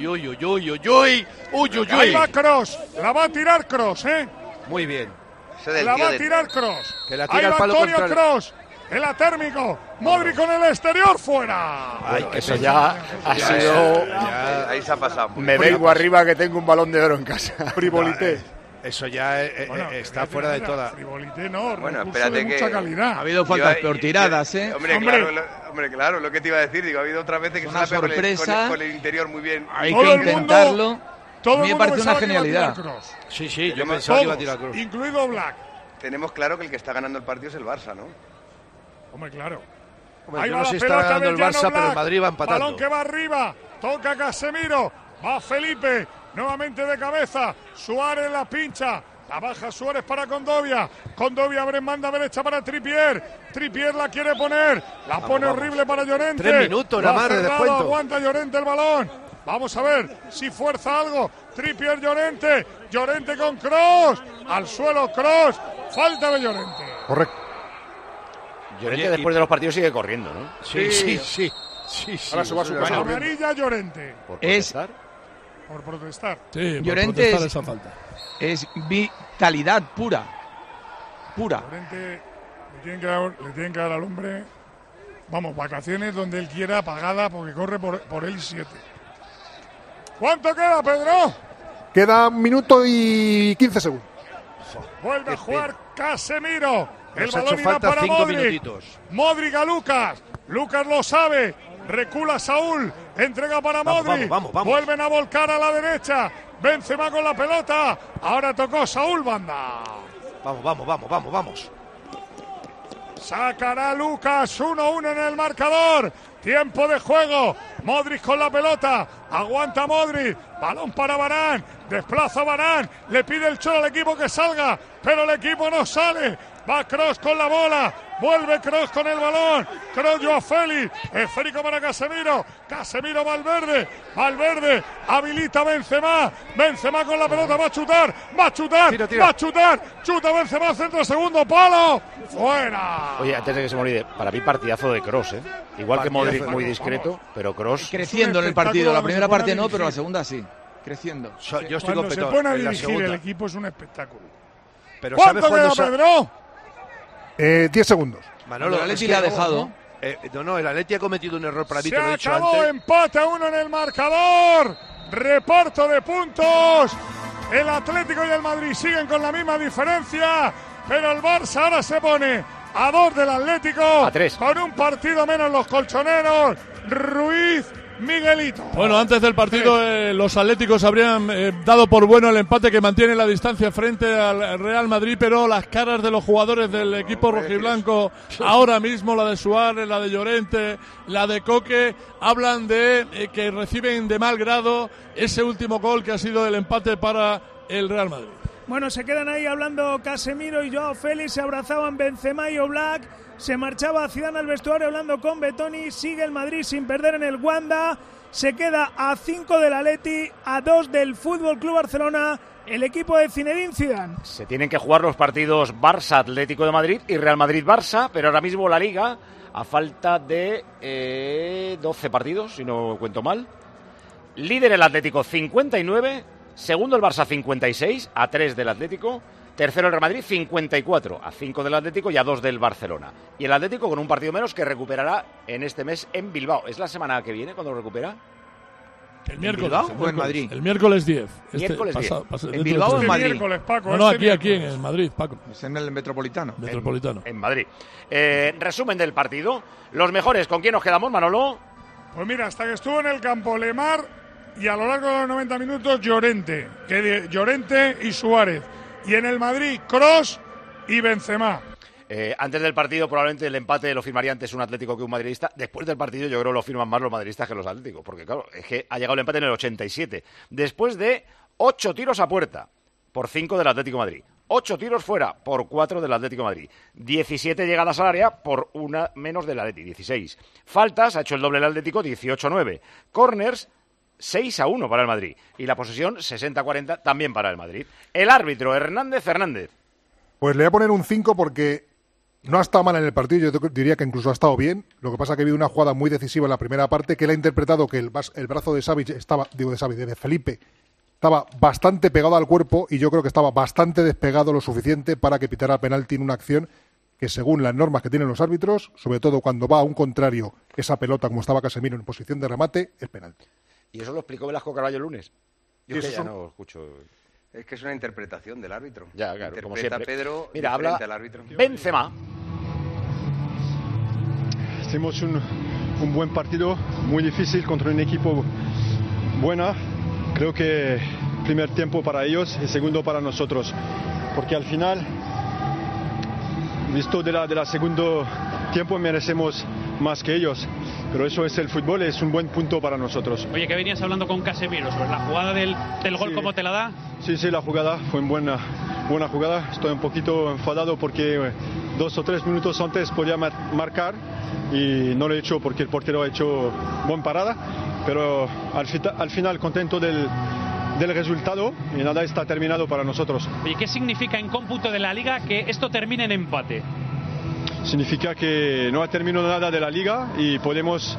Ahí va Kroos. La va a tirar Kroos, ¿eh? Muy bien. La va a tirar Kroos. Que la tira ahí al va palo Antonio contrario. Kroos. El atérmico. Modric con el exterior fuera. Eso ya ha sido. Ahí se ha pasado. Me vengo arriba que tengo un balón de oro en casa. Frivolité. Eso ya está fuera de toda. Frivolité no. Bueno, espérate que mucha calidad. Ha habido faltas por tiradas, ¿eh? Hombre, claro, lo que te iba a decir. Digo, ha habido otras veces que una se la sorpresa. con el interior muy bien. Hay que intentarlo. A mí me parece una genialidad. Sí, yo pensaba que iba a tirar Kroos. Incluido Black. Tenemos claro que el que está ganando el partido es el Barça, ¿no? Hombre, claro. Yo no sé si está ganando el Barça, pero el Madrid va empatando. Balón que va arriba, toca Casemiro, va Felipe, nuevamente de cabeza, Suárez la pincha, la baja Suárez para Condovia, Condovia abre en banda derecha para Trippier la quiere poner, la pone horrible para Llorente. 3 minutos nada más de descuento. Aguanta Llorente el balón, vamos a ver si fuerza algo, Trippier Llorente con Kroos, al suelo Kroos, falta de Llorente. Correcto. Llorente después de los partidos sigue corriendo, ¿no? Sí. Ahora se va a su casa. Amarilla Llorente. ¿Por protestar? Por protestar. Sí, Llorente por esa falta. Es vitalidad pura. Llorente le tienen que dar al hombre, vamos, vacaciones donde él quiera, pagada, porque corre por él 7. ¿Cuánto queda, Pedro? Queda 1 minuto y 15 segundos. Vuelve a jugar Casemiro. El Nos ha balón hecho irá falta para 5 Modric. minutitos. Modric a Lucas. Lucas lo sabe. Recula Saúl. Entrega para Modric. Vamos. Vuelven a volcar a la derecha. Benzema con la pelota. Ahora tocó Saúl banda. Vamos. Sacará Lucas. 1-1 en el marcador. Tiempo de juego. Modric con la pelota. Aguanta Modric. Balón para Varane. Desplaza Varane. Le pide el Cholo al equipo que salga. Pero el equipo no sale. Va Kroos con la bola. Vuelve Kroos con el balón. Kroos Joao Félix. Esférico para Casemiro. Casemiro Valverde. Habilita Benzema. Benzema con la pelota. Va a chutar. Va a chutar. Chuta Benzema. Centro segundo palo. Fuera. Oye, antes de que se me olvide, para mí partidazo de Kroos, ¿eh? Igual que Modric muy discreto, pero Kroos creciendo en el partido. La primera parte no, pero la segunda sí. Creciendo. Yo estoy Cuando con se Petón, pone a en la dirigir segunda. el equipo es un espectáculo. Pero ¿Cuánto ¿sabes queda, cuándo Pedro? 10 segundos. Manolo, el Atleti le ha dejado. El Atleti ha cometido un error para mí, Se te lo he dicho acabó, antes. empate a 1 en el marcador. Reparto de puntos. El Atlético y el Madrid siguen con la misma diferencia, pero el Barça ahora se pone a 2 del Atlético. A 3. Con un partido menos los colchoneros. Ruiz, Miguelito. Bueno, antes del partido los atléticos habrían dado por bueno el empate que mantiene la distancia frente al Real Madrid, pero las caras de los jugadores del equipo rojiblanco ahora mismo, la de Suárez, la de Llorente, la de Coque, hablan de que reciben de mal grado ese último gol que ha sido el empate para el Real Madrid. Bueno, se quedan ahí hablando Casemiro y Joao Félix, se abrazaban Benzema y Oblak, se marchaba Zidane al vestuario hablando con Betoni, sigue el Madrid sin perder en el Wanda, se queda a 5 del Atleti, a 2 del Fútbol Club Barcelona, el equipo de Zinedine Zidane. Se tienen que jugar los partidos Barça-Atlético de Madrid y Real Madrid-Barça, pero ahora mismo la Liga, a falta de 12 partidos, si no cuento mal, líder el Atlético 59, segundo el Barça 56, a 3 del Atlético, tercero el Real Madrid 54, a 5 del Atlético y a 2 del Barcelona. Y el Atlético con un partido menos que recuperará en este mes en Bilbao. ¿Es la semana que viene cuando lo recupera? El miércoles. ¿O en Madrid? El miércoles 10. Miércoles 10. ¿En Bilbao o en Madrid? Paco, no, aquí en Madrid, Paco. Es en el Metropolitano. En Madrid. Resumen del partido. Los mejores, ¿con quién nos quedamos, Manolo? Pues mira, hasta que estuvo en el campo Lemar y a lo largo de los 90 minutos Llorente y Suárez. Y en el Madrid, Kroos y Benzema. Antes del partido probablemente el empate lo firmaría antes un atlético que un madridista. Después del partido yo creo que lo firman más los madridistas que los atléticos, porque claro, es que ha llegado el empate en el 87, después de 8 tiros a puerta por 5 del Atlético de Madrid, 8 tiros fuera por 4 del Atlético de Madrid, 17 llegadas al área por una menos del Atlético, 16. Faltas, ha hecho el doble el Atlético, 18-9. Corners, 6-1 para el Madrid. Y la posesión, 60-40, también para el Madrid. El árbitro, Hernández. Pues le voy a poner un 5 porque no ha estado mal en el partido, yo diría que incluso ha estado bien. Lo que pasa es que ha habido una jugada muy decisiva en la primera parte, que él ha interpretado que el brazo de Savic estaba, de Felipe, estaba bastante pegado al cuerpo y yo creo que estaba bastante despegado lo suficiente para que pitara penalti en una acción que según las normas que tienen los árbitros, sobre todo cuando va a un contrario esa pelota como estaba Casemiro en posición de remate, es penalti. Y eso lo explicó Velasco Carballo el lunes. Yo es que ya no escucho. Es que es una interpretación del árbitro. Ya, claro, interpreta como siempre. Pedro, mira, habla al árbitro. Benzema. Hicimos un buen partido, muy difícil contra un equipo buena. Creo que primer tiempo para ellos y segundo para nosotros. Porque al final, visto de la segundo tiempo, merecemos más que ellos. Pero eso es el fútbol, es un buen punto para nosotros. Oye, que venías hablando con Casemiro sobre la jugada del gol, ¿cómo te la da? Sí, la jugada fue buena jugada. Estoy un poquito enfadado porque 2 o 3 minutos antes podía marcar y no lo he hecho porque el portero ha hecho buena parada. Pero al final contento del resultado y nada está terminado para nosotros. ¿Y qué significa en cómputo de la Liga que esto termine en empate? Significa que no ha terminado nada de la Liga y podemos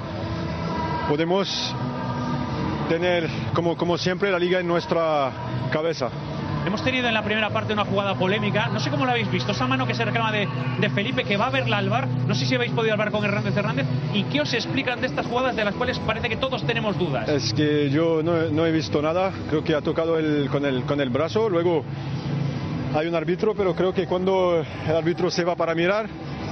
tener, como siempre, la Liga en nuestra cabeza. Hemos tenido en la primera parte una jugada polémica, no sé cómo lo habéis visto, esa mano que se reclama de Felipe, que va a verla al VAR, no sé si habéis podido hablar con Hernández, y qué os explican de estas jugadas de las cuales parece que todos tenemos dudas. Es que yo no he visto nada, creo que ha tocado con el brazo, luego hay un árbitro, pero creo que cuando el árbitro se va para mirar,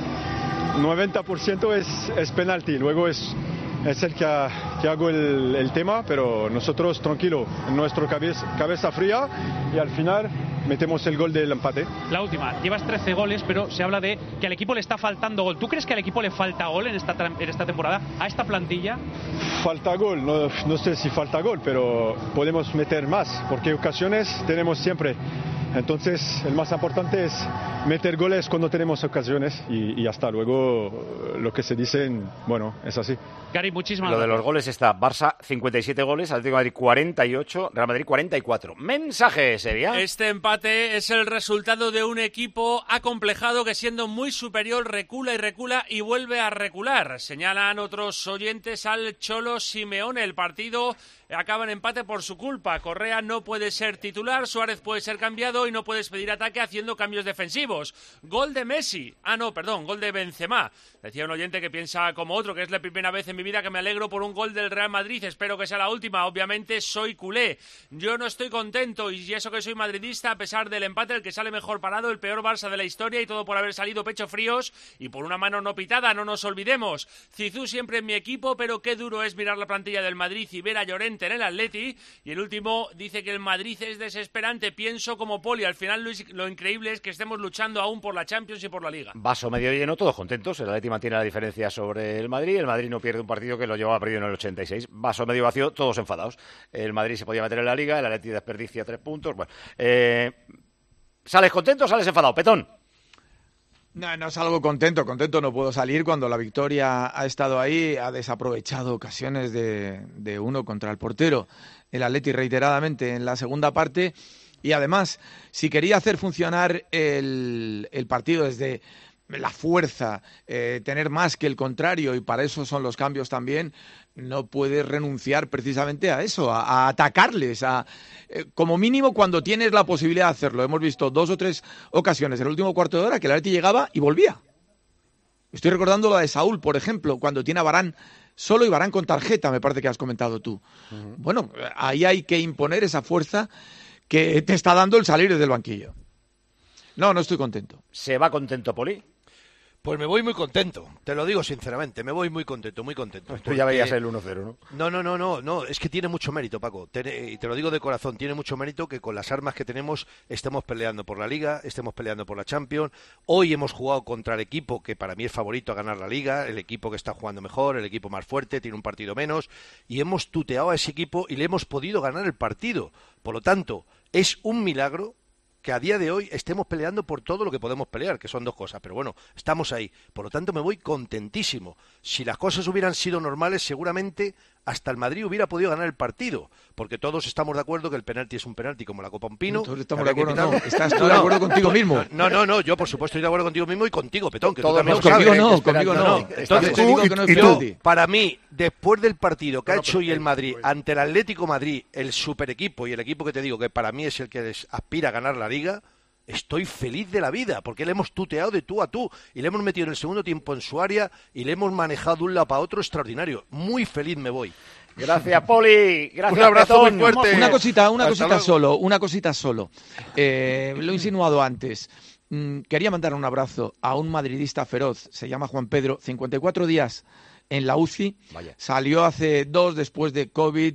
90% es penalti, luego es el que hago el tema, pero nosotros tranquilo, en nuestra cabeza fría y al final metemos el gol del empate. La última, llevas 13 goles, pero se habla de que al equipo le está faltando gol. ¿Tú crees que al equipo le falta gol en esta temporada, a esta plantilla? Falta gol, no sé si falta gol, pero podemos meter más, porque ocasiones tenemos siempre. Entonces, el más importante es meter goles cuando tenemos ocasiones y ya está. Luego, lo que se dicen, bueno, es así. Gary, muchísimas gracias. Lo de los goles está Barça 57 goles, Atlético de Madrid 48, Real Madrid 44. Mensaje, Sevilla. Este empate es el resultado de un equipo acomplejado que siendo muy superior recula y vuelve a recular. Señalan otros oyentes al Cholo Simeone. El partido acaba en empate por su culpa. Correa no puede ser titular, Suárez puede ser cambiado cerrado y no puedes pedir ataque haciendo cambios defensivos. Gol de Messi. Gol de Benzema. Decía un oyente que piensa como otro, que es la primera vez en mi vida que me alegro por un gol del Real Madrid. Espero que sea la última. Obviamente soy culé. Yo no estoy contento, y eso que soy madridista, a pesar del empate, el que sale mejor parado, el peor Barça de la historia, y todo por haber salido pecho fríos y por una mano no pitada, no nos olvidemos. Zizou siempre en mi equipo, pero qué duro es mirar la plantilla del Madrid y ver a Llorente en el Atleti. Y el último dice que el Madrid es desesperante. Pienso como Poli. Al final lo increíble es que estemos luchando aún por la Champions y por la Liga. Vaso medio lleno, todos contentos. El Atleti mantiene la diferencia sobre el Madrid. El Madrid no pierde un partido que lo llevaba perdido en el 86. Vaso medio vacío, todos enfadados. El Madrid se podía meter en la Liga, el Atleti desperdicia 3 puntos. Bueno, ¿sales contento o sales enfadado? Petón. No salgo contento no puedo salir cuando la victoria ha estado ahí, ha desaprovechado ocasiones de uno contra el portero, el Atleti reiteradamente en la segunda parte, y además, si quería hacer funcionar el partido desde la fuerza, tener más que el contrario, y para eso son los cambios también, no puedes renunciar precisamente a eso, a atacarles, como mínimo cuando tienes la posibilidad de hacerlo. Hemos visto 2 o 3 ocasiones en el último cuarto de hora que el Atleti llegaba y volvía. Estoy recordando la de Saúl, por ejemplo, cuando tiene a Varane solo y Varane con tarjeta, me parece que has comentado tú. Bueno, ahí hay que imponer esa fuerza que te está dando el salir desde el banquillo. No estoy contento. ¿Se va contento, Poli? Pues me voy muy contento, te lo digo sinceramente, me voy muy contento, muy contento. Tú ya veías el 1-0, ¿no? No, es que tiene mucho mérito, Paco, y te lo digo de corazón, tiene mucho mérito que con las armas que tenemos estemos peleando por la Liga, estemos peleando por la Champions. Hoy hemos jugado contra el equipo que para mí es favorito a ganar la Liga, el equipo que está jugando mejor, el equipo más fuerte, tiene un partido menos, y hemos tuteado a ese equipo y le hemos podido ganar el partido. Por lo tanto, es un milagro que a día de hoy estemos peleando por todo lo que podemos pelear, que son 2 cosas, pero bueno, estamos ahí. Por lo tanto, me voy contentísimo. Si las cosas hubieran sido normales, seguramente hasta el Madrid hubiera podido ganar el partido, porque todos estamos de acuerdo que el penalti es un penalti como la Copa Un Pino. Todos estamos de acuerdo, no. ¿Estás tú de acuerdo contigo mismo? No, yo por supuesto estoy de acuerdo contigo mismo y contigo, Petón, que todos tú también lo sabes. Conmigo no. Entonces, yo, para mí, después del partido que ha hecho hoy el Madrid ante el Atlético Madrid, el super equipo y el equipo que te digo que para mí es el que aspira a ganar la Liga, estoy feliz de la vida, porque le hemos tuteado de tú a tú y le hemos metido en el segundo tiempo en su área y le hemos manejado de un lado para otro extraordinario. Muy feliz me voy. Gracias, Poli. Gracias, un abrazo Petón. muy fuerte. Una cosita solo. Lo he insinuado antes. Quería mandar un abrazo a un madridista feroz, se llama Juan Pedro, 54 días en la UCI. Vaya. Salió hace 2 después de COVID,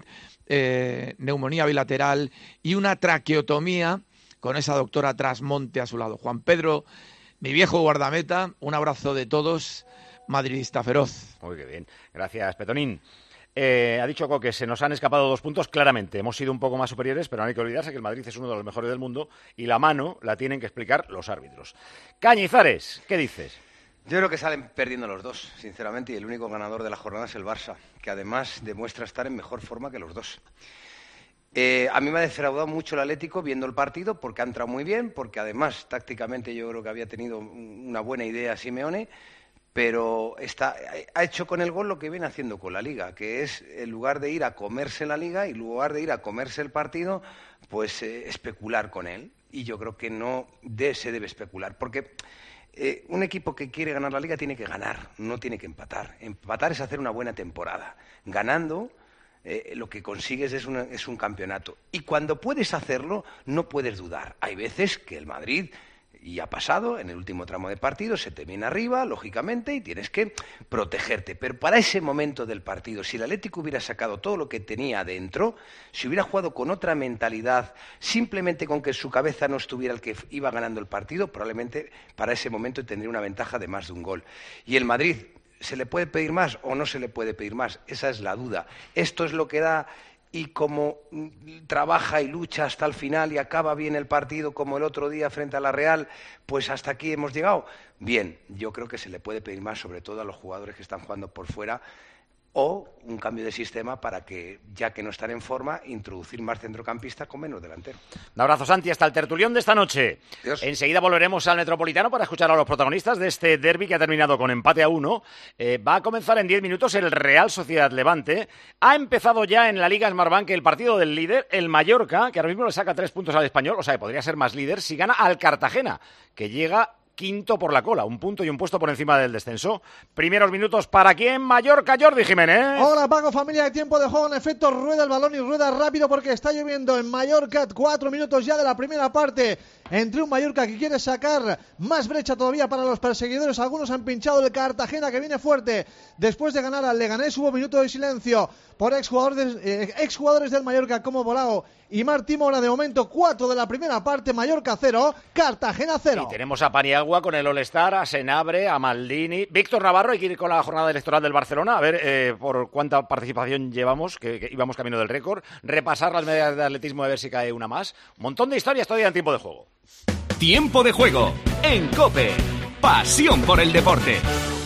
neumonía bilateral y una traqueotomía con esa doctora Trasmonte a su lado. Juan Pedro, mi viejo guardameta, un abrazo de todos, madridista feroz. Muy bien, gracias, Petonín. Ha dicho Coque, se nos han escapado 2 puntos, claramente. Hemos sido un poco más superiores, pero no hay que olvidarse que el Madrid es uno de los mejores del mundo y la mano la tienen que explicar los árbitros. Cañizares, ¿qué dices? Yo creo que salen perdiendo los 2, sinceramente, y el único ganador de la jornada es el Barça, que además demuestra estar en mejor forma que los 2. A mí me ha defraudado mucho el Atlético viendo el partido porque ha entrado muy bien, porque además tácticamente yo creo que había tenido una buena idea Simeone, pero ha hecho con el gol lo que viene haciendo con la Liga, que es en lugar de ir a comerse la Liga y en lugar de ir a comerse el partido, pues especular con él. Y yo creo que se debe especular, porque un equipo que quiere ganar la Liga tiene que ganar, no tiene que empatar. Empatar es hacer una buena temporada. Ganando, lo que consigues es un campeonato. Y cuando puedes hacerlo, no puedes dudar. Hay veces que el Madrid, y ha pasado, en el último tramo de partido, se te viene arriba, lógicamente, y tienes que protegerte. Pero para ese momento del partido, si el Atlético hubiera sacado todo lo que tenía adentro, si hubiera jugado con otra mentalidad, simplemente con que su cabeza no estuviera el que iba ganando el partido, probablemente para ese momento tendría una ventaja de más de un gol. Y el Madrid, ¿se le puede pedir más o no se le puede pedir más? Esa es la duda. Esto es lo que da, y como trabaja y lucha hasta el final y acaba bien el partido como el otro día frente a la Real, pues hasta aquí hemos llegado. Bien, yo creo que se le puede pedir más, sobre todo a los jugadores que están jugando por fuera, o un cambio de sistema para que, ya que no están en forma, introducir más centrocampistas con menos delantero. Un abrazo, Santi, hasta el tertulión de esta noche. Dios. Enseguida volveremos al Metropolitano para escuchar a los protagonistas de este derbi que ha terminado con empate a 1. Va a comenzar en 10 minutos el Real Sociedad Levante. Ha empezado ya en la Liga Smartbank el partido del líder, el Mallorca, que ahora mismo le saca 3 puntos al Español, o sea, que podría ser más líder si gana al Cartagena, que llega quinto por la cola, 1 punto y 1 puesto por encima del descenso. Primeros minutos para quién, Mallorca, Jordi Jiménez. Hola Paco, familia, de tiempo de juego, en efecto rueda el balón y rueda rápido porque está lloviendo en Mallorca. 4 minutos ya de la primera parte, entre un Mallorca que quiere sacar más brecha todavía para los perseguidores. Algunos han pinchado el Cartagena, que viene fuerte después de ganar al Leganés. Hubo minuto de silencio por exjugadores del Mallorca como Bolao y Martí Mora. De momento 4 de la primera parte, Mallorca 0, Cartagena 0. Y tenemos a Paniagua con el All-Star, a Senabre, a Maldini. Víctor Navarro, hay que ir con la jornada electoral del Barcelona, a ver por cuánta participación llevamos, que íbamos camino del récord. Repasar las medallas de atletismo, a ver si cae una más. Un montón de historias todavía en tiempo de juego. Tiempo de juego en COPE. Pasión por el deporte.